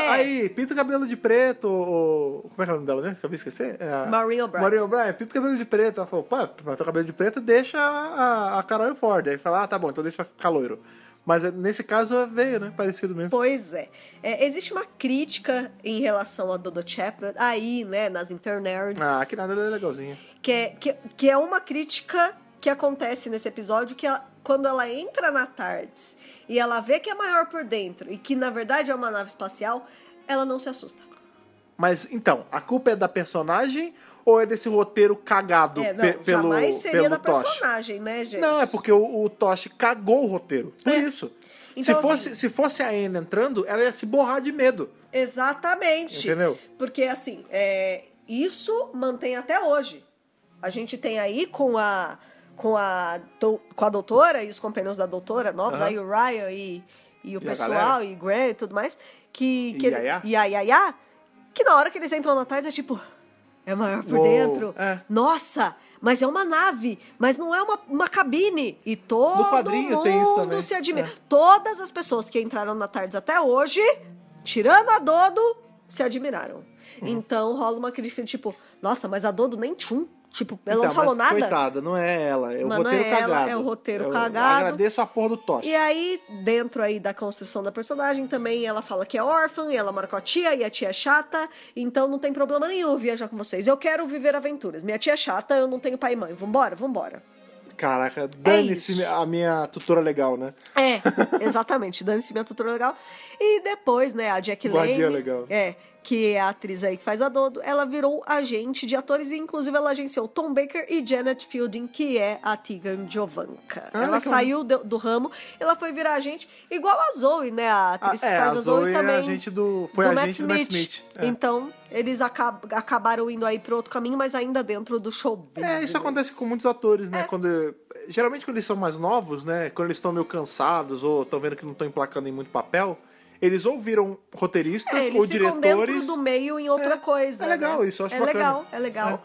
Aí, pinta o cabelo de preto, como é que é o nome dela mesmo? Acabei de esquecer? Maureen O'Brien. Maureen O'Brien, pinta o cabelo de preto. Ela falou, pô, pinta o cabelo de preto, deixa a Carol Ford. Aí fala, tá bom, então deixa ficar loiro. Mas nesse caso veio, né? Parecido mesmo. Pois é. Existe uma crítica em relação a Dodo Chapman aí, né, nas internets. Que nada, ela é legalzinha. Que é uma crítica que acontece nesse episódio, que quando ela entra na TARDIS e ela vê que é maior por dentro e que, na verdade, é uma nave espacial, ela não se assusta. Mas, então, a culpa é da personagem ou é desse roteiro cagado pelo jamais seria da Tosh? personagem, né, gente? Não, é porque o Tosh cagou o roteiro. Por isso. Então, se fosse a Anne entrando, ela ia se borrar de medo. Exatamente. Entendeu? Porque, assim, isso mantém até hoje. A gente tem aí com a doutora e os companheiros da doutora novos, aí o Ryan e o pessoal, e Grant e tudo mais, que na hora que eles entram na TARDIS é tipo, é maior por dentro. Nossa, mas é uma nave, mas não é uma cabine. E todo mundo se admira. Todas as pessoas que entraram na TARDIS até hoje, tirando a Dodo, se admiraram. Então rola uma crítica tipo, nossa, mas a Dodo nem tchum. Tipo, ela não falou nada. Coitada, não é ela. É o roteiro cagado. É o roteiro cagado. Agradeço a porra do Tosh. E aí, dentro aí da construção da personagem, também ela fala que é órfã, e ela mora com a tia, e a tia é chata, então não tem problema nenhum viajar com vocês. Eu quero viver aventuras. Minha tia é chata, eu não tenho pai e mãe. Vambora. Caraca, dane-se a minha tutora legal, né? Exatamente, dane-se minha tutora legal. E depois, né, a Jack Lane, legal. que é a atriz aí que faz a Dodo, ela virou agente de atores e inclusive ela agenciou Tom Baker e Janet Fielding, que é a Tegan Jovanka. Ela saiu do ramo, ela foi virar agente, igual a Zoe, né, a atriz que faz a Zoe também. Agente do Matt Smith. Então, eles acabaram indo aí para outro caminho, mas ainda dentro do show business. Isso acontece com muitos atores, né? Geralmente quando eles são mais novos, né? Quando eles estão meio cansados ou estão vendo que não estão emplacando em muito papel, eles ou viram roteiristas ou diretores. Eles ficam dentro do meio em outra coisa. É legal, isso eu acho bacana. É legal.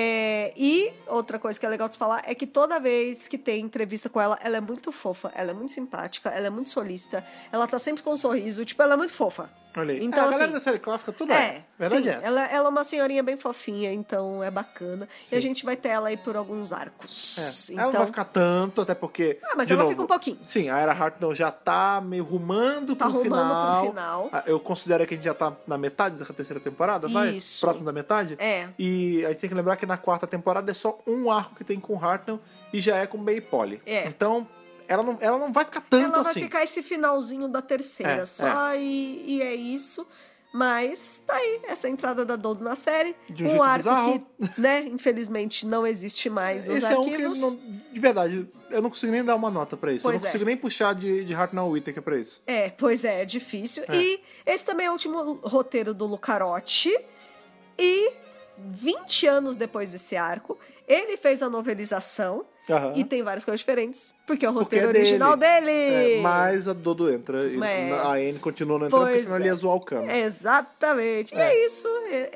E outra coisa que é legal de se falar é que toda vez que tem entrevista com ela, ela é muito fofa, ela é muito simpática, ela é muito solícita, ela tá sempre com um sorriso, tipo, ela é muito fofa. Olha aí. Então, a galera da série clássica, tudo verdade sim, ela é uma senhorinha bem fofinha, então é bacana. Sim. E a gente vai ter ela aí por alguns arcos. Então... Ela não vai ficar tanto, até porque... mas ela fica um pouquinho. Sim, a Era Hartnell já tá meio rumando pro final. Eu considero que a gente já tá na metade da terceira temporada, Isso. Próximo da metade. E a gente tem que lembrar que na quarta temporada é só um arco que tem com o Hartnell e já é com May e Polly. Então... Ela não vai ficar tanto assim. Ela vai ficar esse finalzinho da terceira só. E é isso. Mas tá aí, essa entrada da Dodo na série. De um arco bizarro. Que, né, infelizmente não existe mais nos arquivos. Esse é um que, de verdade, eu não consigo nem dar uma nota pra isso. Eu não consigo nem puxar de Hartnell Whittaker pra isso. Pois é difícil. E esse também é o último roteiro do Lucarotti. E 20 anos depois desse arco, ele fez a novelização. E tem várias coisas diferentes, porque é o roteiro original dele. Mas a Dodo entra. A Anne continua não entrando, porque senão ele ia zoar o cano. Exatamente. E é isso.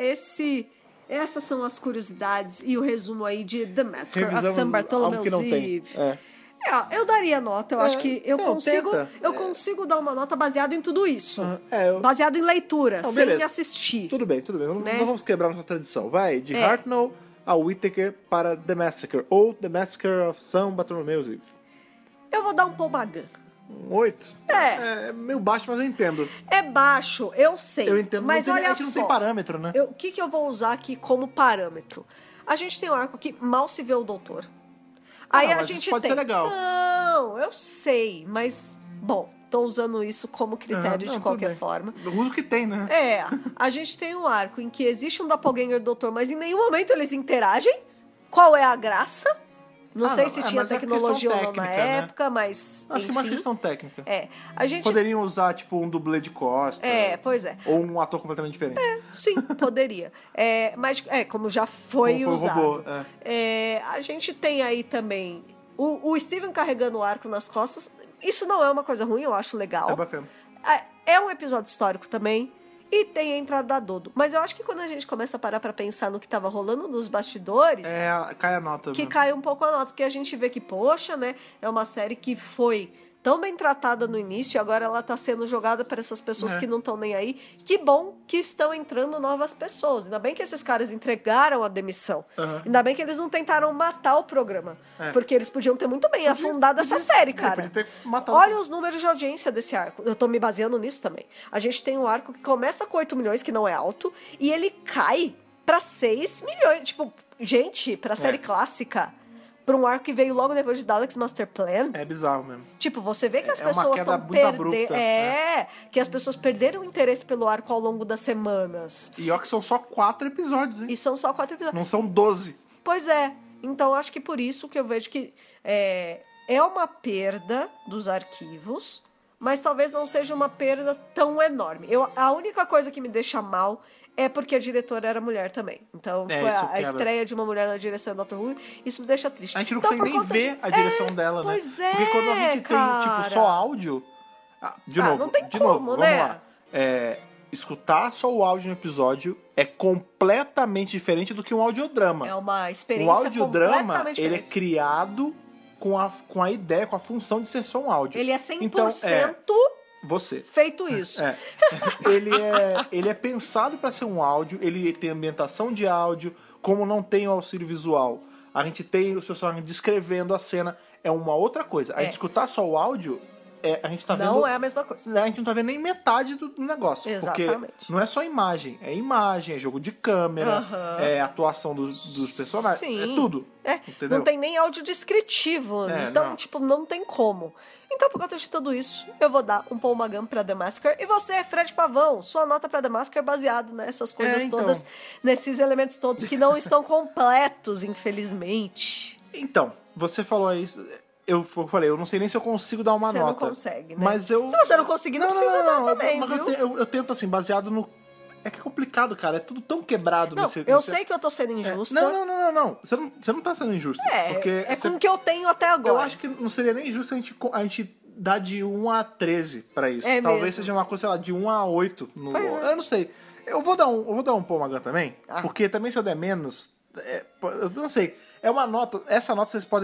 Essas são as curiosidades e o resumo aí de The Massacre of St. Bartholomew's Eve. Eu daria nota. Eu acho que eu consigo dar uma nota baseada em tudo isso. Baseado em leitura, sem beleza. Assistir. Tudo bem. Não vamos quebrar nossa tradição. Vai, de Hartnell a Whittaker para The Massacre, ou The Massacre of St. Bartholomew's Eve. Eu vou dar um Paul-Magan. Um 8? É meio baixo, mas eu entendo. É baixo, eu sei. Eu entendo, mas olha a gente não tem parâmetro, né? O que eu vou usar aqui como parâmetro? A gente tem um arco que mal se vê o doutor. Aí a gente pode ser legal. Não, eu sei, mas... Bom, tô usando isso como critério de qualquer forma. O uso que tem, né? A gente tem um arco em que existe um doppelganger do doutor, mas em nenhum momento eles interagem. Qual é a graça? Não sei se tinha tecnologia ou não na época, mas acho que é uma questão técnica. A gente... Poderiam usar, tipo, um dublê de costa. Pois é. Ou um ator completamente diferente. Sim, poderia. Mas, como já foi usado. Robô, a gente tem aí também o Steven carregando o arco nas costas. Isso não é uma coisa ruim, eu acho legal. É bacana. É um episódio histórico também. E tem a entrada da Dodo. Mas eu acho que quando a gente começa a parar pra pensar no que tava rolando nos bastidores... cai a nota. Que cai um pouco a nota. Porque a gente vê que, poxa, né? É uma série que foi tão bem tratada no início e agora ela tá sendo jogada para essas pessoas que não estão nem aí. Que bom que estão entrando novas pessoas. Ainda bem que esses caras entregaram a demissão. Ainda bem que eles não tentaram matar o programa. Porque eles podiam ter muito bem afundado essa série, cara. Olha os números de audiência desse arco. Eu tô me baseando nisso também. A gente tem um arco que começa com 8 milhões, que não é alto, e ele cai pra 6 milhões. Tipo, gente, pra série clássica, pra um arco que veio logo depois de Dalek's Master Plan. É bizarro mesmo. Tipo, você vê que as pessoas uma queda estão muito abrupta. que as pessoas perderam o interesse pelo arco ao longo das semanas. E ó que são só 4 episódios, hein? E são só 4 episódios. Não são 12. Pois é. Então, acho que por isso que eu vejo que é uma perda dos arquivos, mas talvez não seja uma perda tão enorme. A única coisa que me deixa mal é porque a diretora era mulher também. Então, foi a estreia de uma mulher na direção do Doctor Who. Isso me deixa triste. A gente não consegue nem ver a direção dela, né? Pois é, porque quando a gente tem, tipo, só áudio... não tem como, né? Vamos lá. Escutar só o áudio no episódio é completamente diferente do que um audiodrama. É uma experiência audiodrama, ele é criado com a ideia, com a função de ser só um áudio. Ele é 100% então, você. Feito isso. Ele é pensado para ser um áudio, ele tem ambientação de áudio, como não tem o auxílio visual. A gente tem os personagens descrevendo a cena, é uma outra coisa. A gente escutar só o áudio, a gente tá vendo... Não é a mesma coisa. A gente não tá vendo nem metade do negócio. Exatamente. Porque não é só imagem, é jogo de câmera, é atuação dos personagens, Sim. é tudo. Entendeu? Não tem nem áudio descritivo, então, tipo, não tem como. Então, por conta de tudo isso, eu vou dar um Paul McGann pra The Massacre. E você, Fred Pavão, sua nota pra The Massacre é baseado nessas coisas todas, nesses elementos todos que não estão completos, infelizmente. Então, você falou isso... Eu falei, eu não sei nem se eu consigo dar uma nota. Você não consegue, né? Mas eu... Se você não conseguir, não precisa dar também, mas viu? eu tento, assim, baseado no... É que é complicado, cara. É tudo tão quebrado. Eu sei que eu tô sendo injusta. Não. Você não tá sendo injusta. Porque com o que eu tenho até agora. Eu acho que não seria nem justo a gente dar de 1 a 13 pra isso. Talvez seja uma coisa, sei lá, de 1 a 8. Eu não sei. Eu vou dar um Paul McGann também. Porque também se eu der menos... eu não sei. É uma nota... Essa nota vocês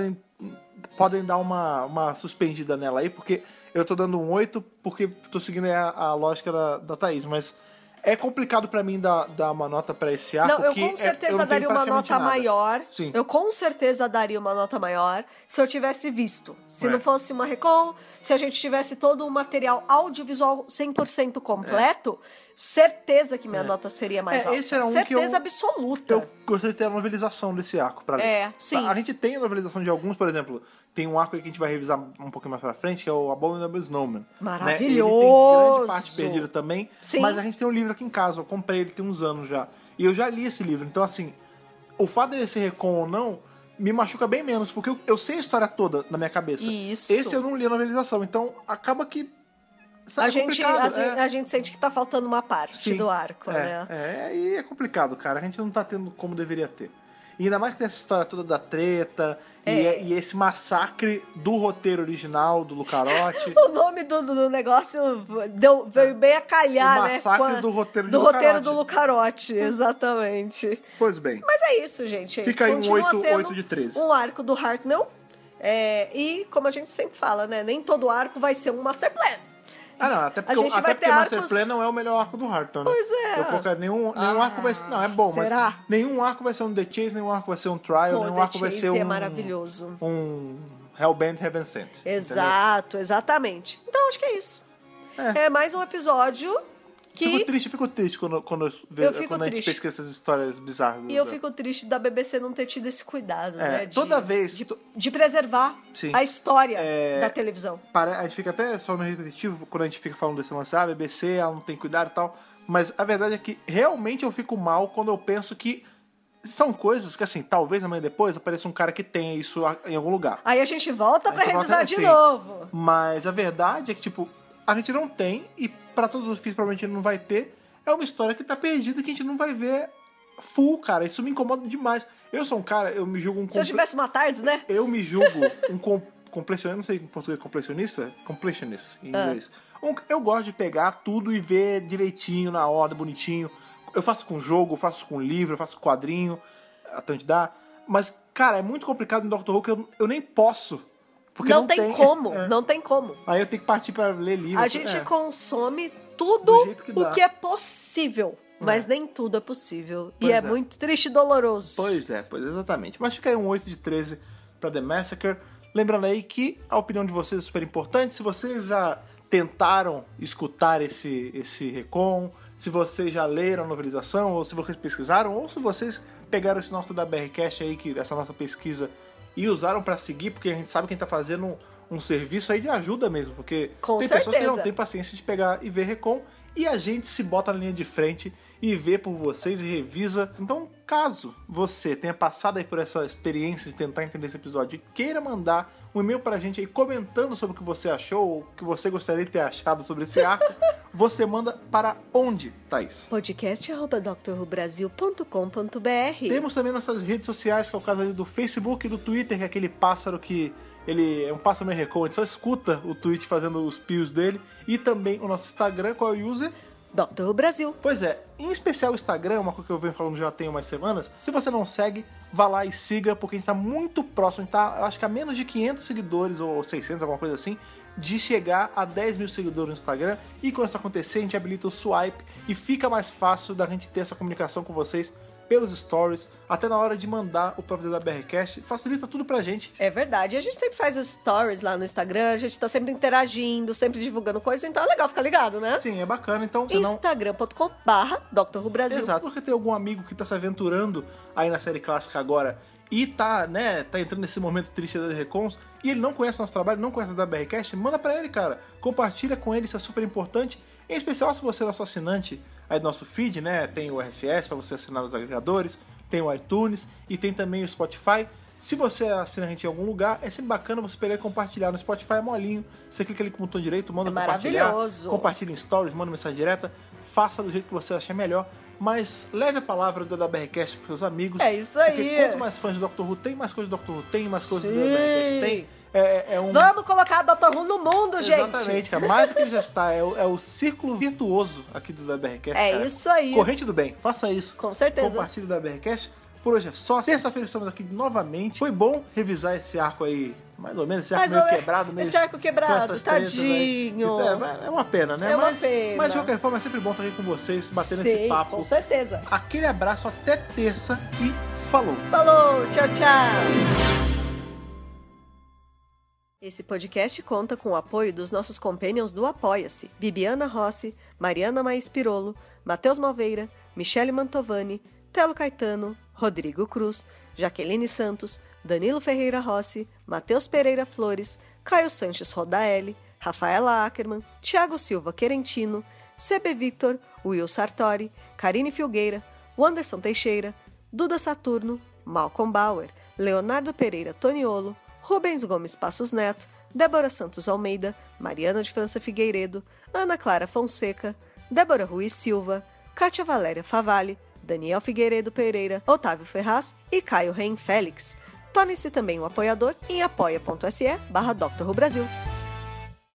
podem dar uma suspendida nela aí, porque eu tô dando um 8 porque tô seguindo a lógica da Thaís, mas é complicado pra mim dar uma nota pra esse arco. Não, eu com certeza daria uma nota maior. Sim. Eu com certeza daria uma nota maior se eu tivesse visto. Se não fosse uma recon, se a gente tivesse todo o material audiovisual 100% completo, certeza que minha nota seria mais alta. Esse era um certeza absoluta. Eu gostaria de ter a novelização desse arco pra ler. Sim. A gente tem a novelização de alguns, por exemplo, tem um arco aí que a gente vai revisar um pouquinho mais pra frente, que é o Abominable Snowman. Maravilhoso! Né? Ele tem grande parte perdida também, Sim. mas a gente tem um livro aqui em casa, eu comprei ele tem uns anos já. E eu já li esse livro, então assim, o fato dele ser recon ou não, me machuca bem menos, porque eu sei a história toda na minha cabeça. Isso. Esse eu não li a novelização, então acaba que... A gente sente que tá faltando uma parte do arco, né? E é complicado, cara. A gente não tá tendo como deveria ter. E ainda mais que tem essa história toda da treta e esse massacre do roteiro original, do Lucarotti. O nome do negócio veio bem a calhar, né? O massacre do roteiro do Lucarotti, exatamente. Pois bem. Mas é isso, gente. Fica aí um 8 de 13. Um arco do Hartnell. E, como a gente sempre fala, né? Nem todo arco vai ser um Master Plan. Não, até porque Master Plan não é o melhor arco do Hartnell, né? Pois é. Eu coloquei nenhum arco vai ser... Não, é bom, será? Mas nenhum arco vai ser um The Chase, nenhum arco vai ser um Trial, nenhum arco vai ser é maravilhoso. Um Hellbent Heaven Sent. Exato, exatamente. Então, acho que é isso. É mais um episódio que... Fico triste quando a gente pesquisa essas histórias bizarras. E eu fico triste da BBC não ter tido esse cuidado, né? Toda vez... De preservar a história da televisão. A gente fica até só no repetitivo quando a gente fica falando desse lance, a BBC, ela não tem cuidado e tal. Mas a verdade é que realmente eu fico mal quando eu penso que são coisas que, assim, talvez amanhã depois apareça um cara que tenha isso em algum lugar. Aí a gente volta pra revisar de novo. Mas a verdade é que, tipo, a gente não tem, e pra todos os filhos provavelmente não vai ter, é uma história que tá perdida que a gente não vai ver full, cara. Isso me incomoda demais. Eu sou um cara, eu me julgo um... Se eu tivesse uma tarde, né? Eu me julgo um completionista, não sei em português, completionista, em inglês. Eu gosto de pegar tudo e ver direitinho, na ordem, bonitinho. Eu faço com jogo, eu faço com livro, eu faço com quadrinho, até onde dá. Mas, cara, é muito complicado no Doctor Who que eu nem posso. Porque não tem como, não tem como. Aí eu tenho que partir pra ler livro. A gente consome tudo o que é possível. Mas nem tudo é possível. E é muito triste e doloroso. Pois exatamente. Mas fica aí um 8 de 13 pra The Massacre. Lembrando aí que a opinião de vocês é super importante. Se vocês já tentaram escutar esse recon, se vocês já leram a novelização, ou se vocês pesquisaram, ou se vocês pegaram esse nosso da BRCast aí, essa nossa pesquisa, e usaram pra seguir, porque a gente sabe que a gente tá fazendo um serviço aí de ajuda mesmo. Porque tem pessoas que não têm paciência de pegar e ver recon, e a gente se bota na linha de frente e vê por vocês e revisa. Então, caso você tenha passado aí por essa experiência de tentar entender esse episódio e queira mandar um e-mail pra gente aí comentando sobre o que você achou ou o que você gostaria de ter achado sobre esse arco, você manda para onde, Thaís? podcast@drrubrasil.com.br. Temos também nossas redes sociais, que é o caso ali do Facebook e do Twitter, que é aquele pássaro que ele é um pássaro meio recon, a gente só escuta o tweet fazendo os pios dele. E também o nosso Instagram, qual é o user? Dr. Brasil. Pois é, em especial o Instagram, uma coisa que eu venho falando já tem umas semanas. Se você não segue, vá lá e siga, porque a gente tá muito próximo, a gente tá, eu acho que a menos de 500 seguidores, ou 600, alguma coisa assim, de chegar a 10 mil seguidores no Instagram. E quando isso acontecer, a gente habilita o swipe e fica mais fácil da gente ter essa comunicação com vocês pelos stories, até na hora de mandar o próprio da BRCast, facilita tudo pra gente. É verdade, a gente sempre faz stories lá no Instagram, a gente tá sempre interagindo, sempre divulgando coisas, então é legal ficar ligado, né? Sim, é bacana, então... Instagram.com/drrubrasil. Exato, porque tem algum amigo que tá se aventurando aí na série clássica agora e tá entrando nesse momento triste das recons, e ele não conhece nosso trabalho, não conhece a BRCast, manda pra ele, cara. Compartilha com ele, isso é super importante. Em especial se você é nosso assinante aí do nosso feed, né? Tem o RSS pra você assinar nos agregadores, tem o iTunes e tem também o Spotify. Se você assina a gente em algum lugar, é sempre bacana você pegar e compartilhar. No Spotify é molinho, você clica ali com o botão direito, manda compartilhar. Maravilhoso. Compartilha em stories, manda mensagem direta, faça do jeito que você achar melhor. Mas leve a palavra do BRCast pros seus amigos. É isso aí. Porque quanto mais fãs de Dr. Who tem, mais coisa de Dr. Who tem, mais coisa do BRCast tem. Vamos colocar Dr. Who no mundo, gente! Exatamente, cara. Mais do que ele já está. É o círculo virtuoso aqui do BRCast. É isso aí. Corrente do bem. Faça isso. Com certeza. Compartilhe do BRCast. Por hoje é só. Terça-feira estamos aqui novamente. Foi bom revisar esse arco aí, mais ou menos, esse arco meio quebrado mesmo. Esse arco quebrado, tadinho. É uma pena, né? É uma pena. Mas de qualquer forma é sempre bom estar aqui com vocês, batendo esse papo. Com certeza. Aquele abraço, até terça e falou. Falou, tchau, tchau. Esse podcast conta com o apoio dos nossos companions do Apoia-se: Bibiana Rossi, Mariana Maís Pirolo, Matheus Malveira, Michele Mantovani, Telo Caetano, Rodrigo Cruz, Jaqueline Santos, Danilo Ferreira Rossi, Matheus Pereira Flores, Caio Sanches Rodaelli, Rafaela Ackerman, Thiago Silva Querentino, CB Victor, Will Sartori, Karine Filgueira, Wanderson Teixeira, Duda Saturno, Malcolm Bauer, Leonardo Pereira Toniolo, Rubens Gomes Passos Neto, Débora Santos Almeida, Mariana de França Figueiredo, Ana Clara Fonseca, Débora Ruiz Silva, Kátia Valéria Favalli, Daniel Figueiredo Pereira, Otávio Ferraz e Caio Reim Félix. Torne-se também um apoiador em apoia.se/Dr. Who Brasil.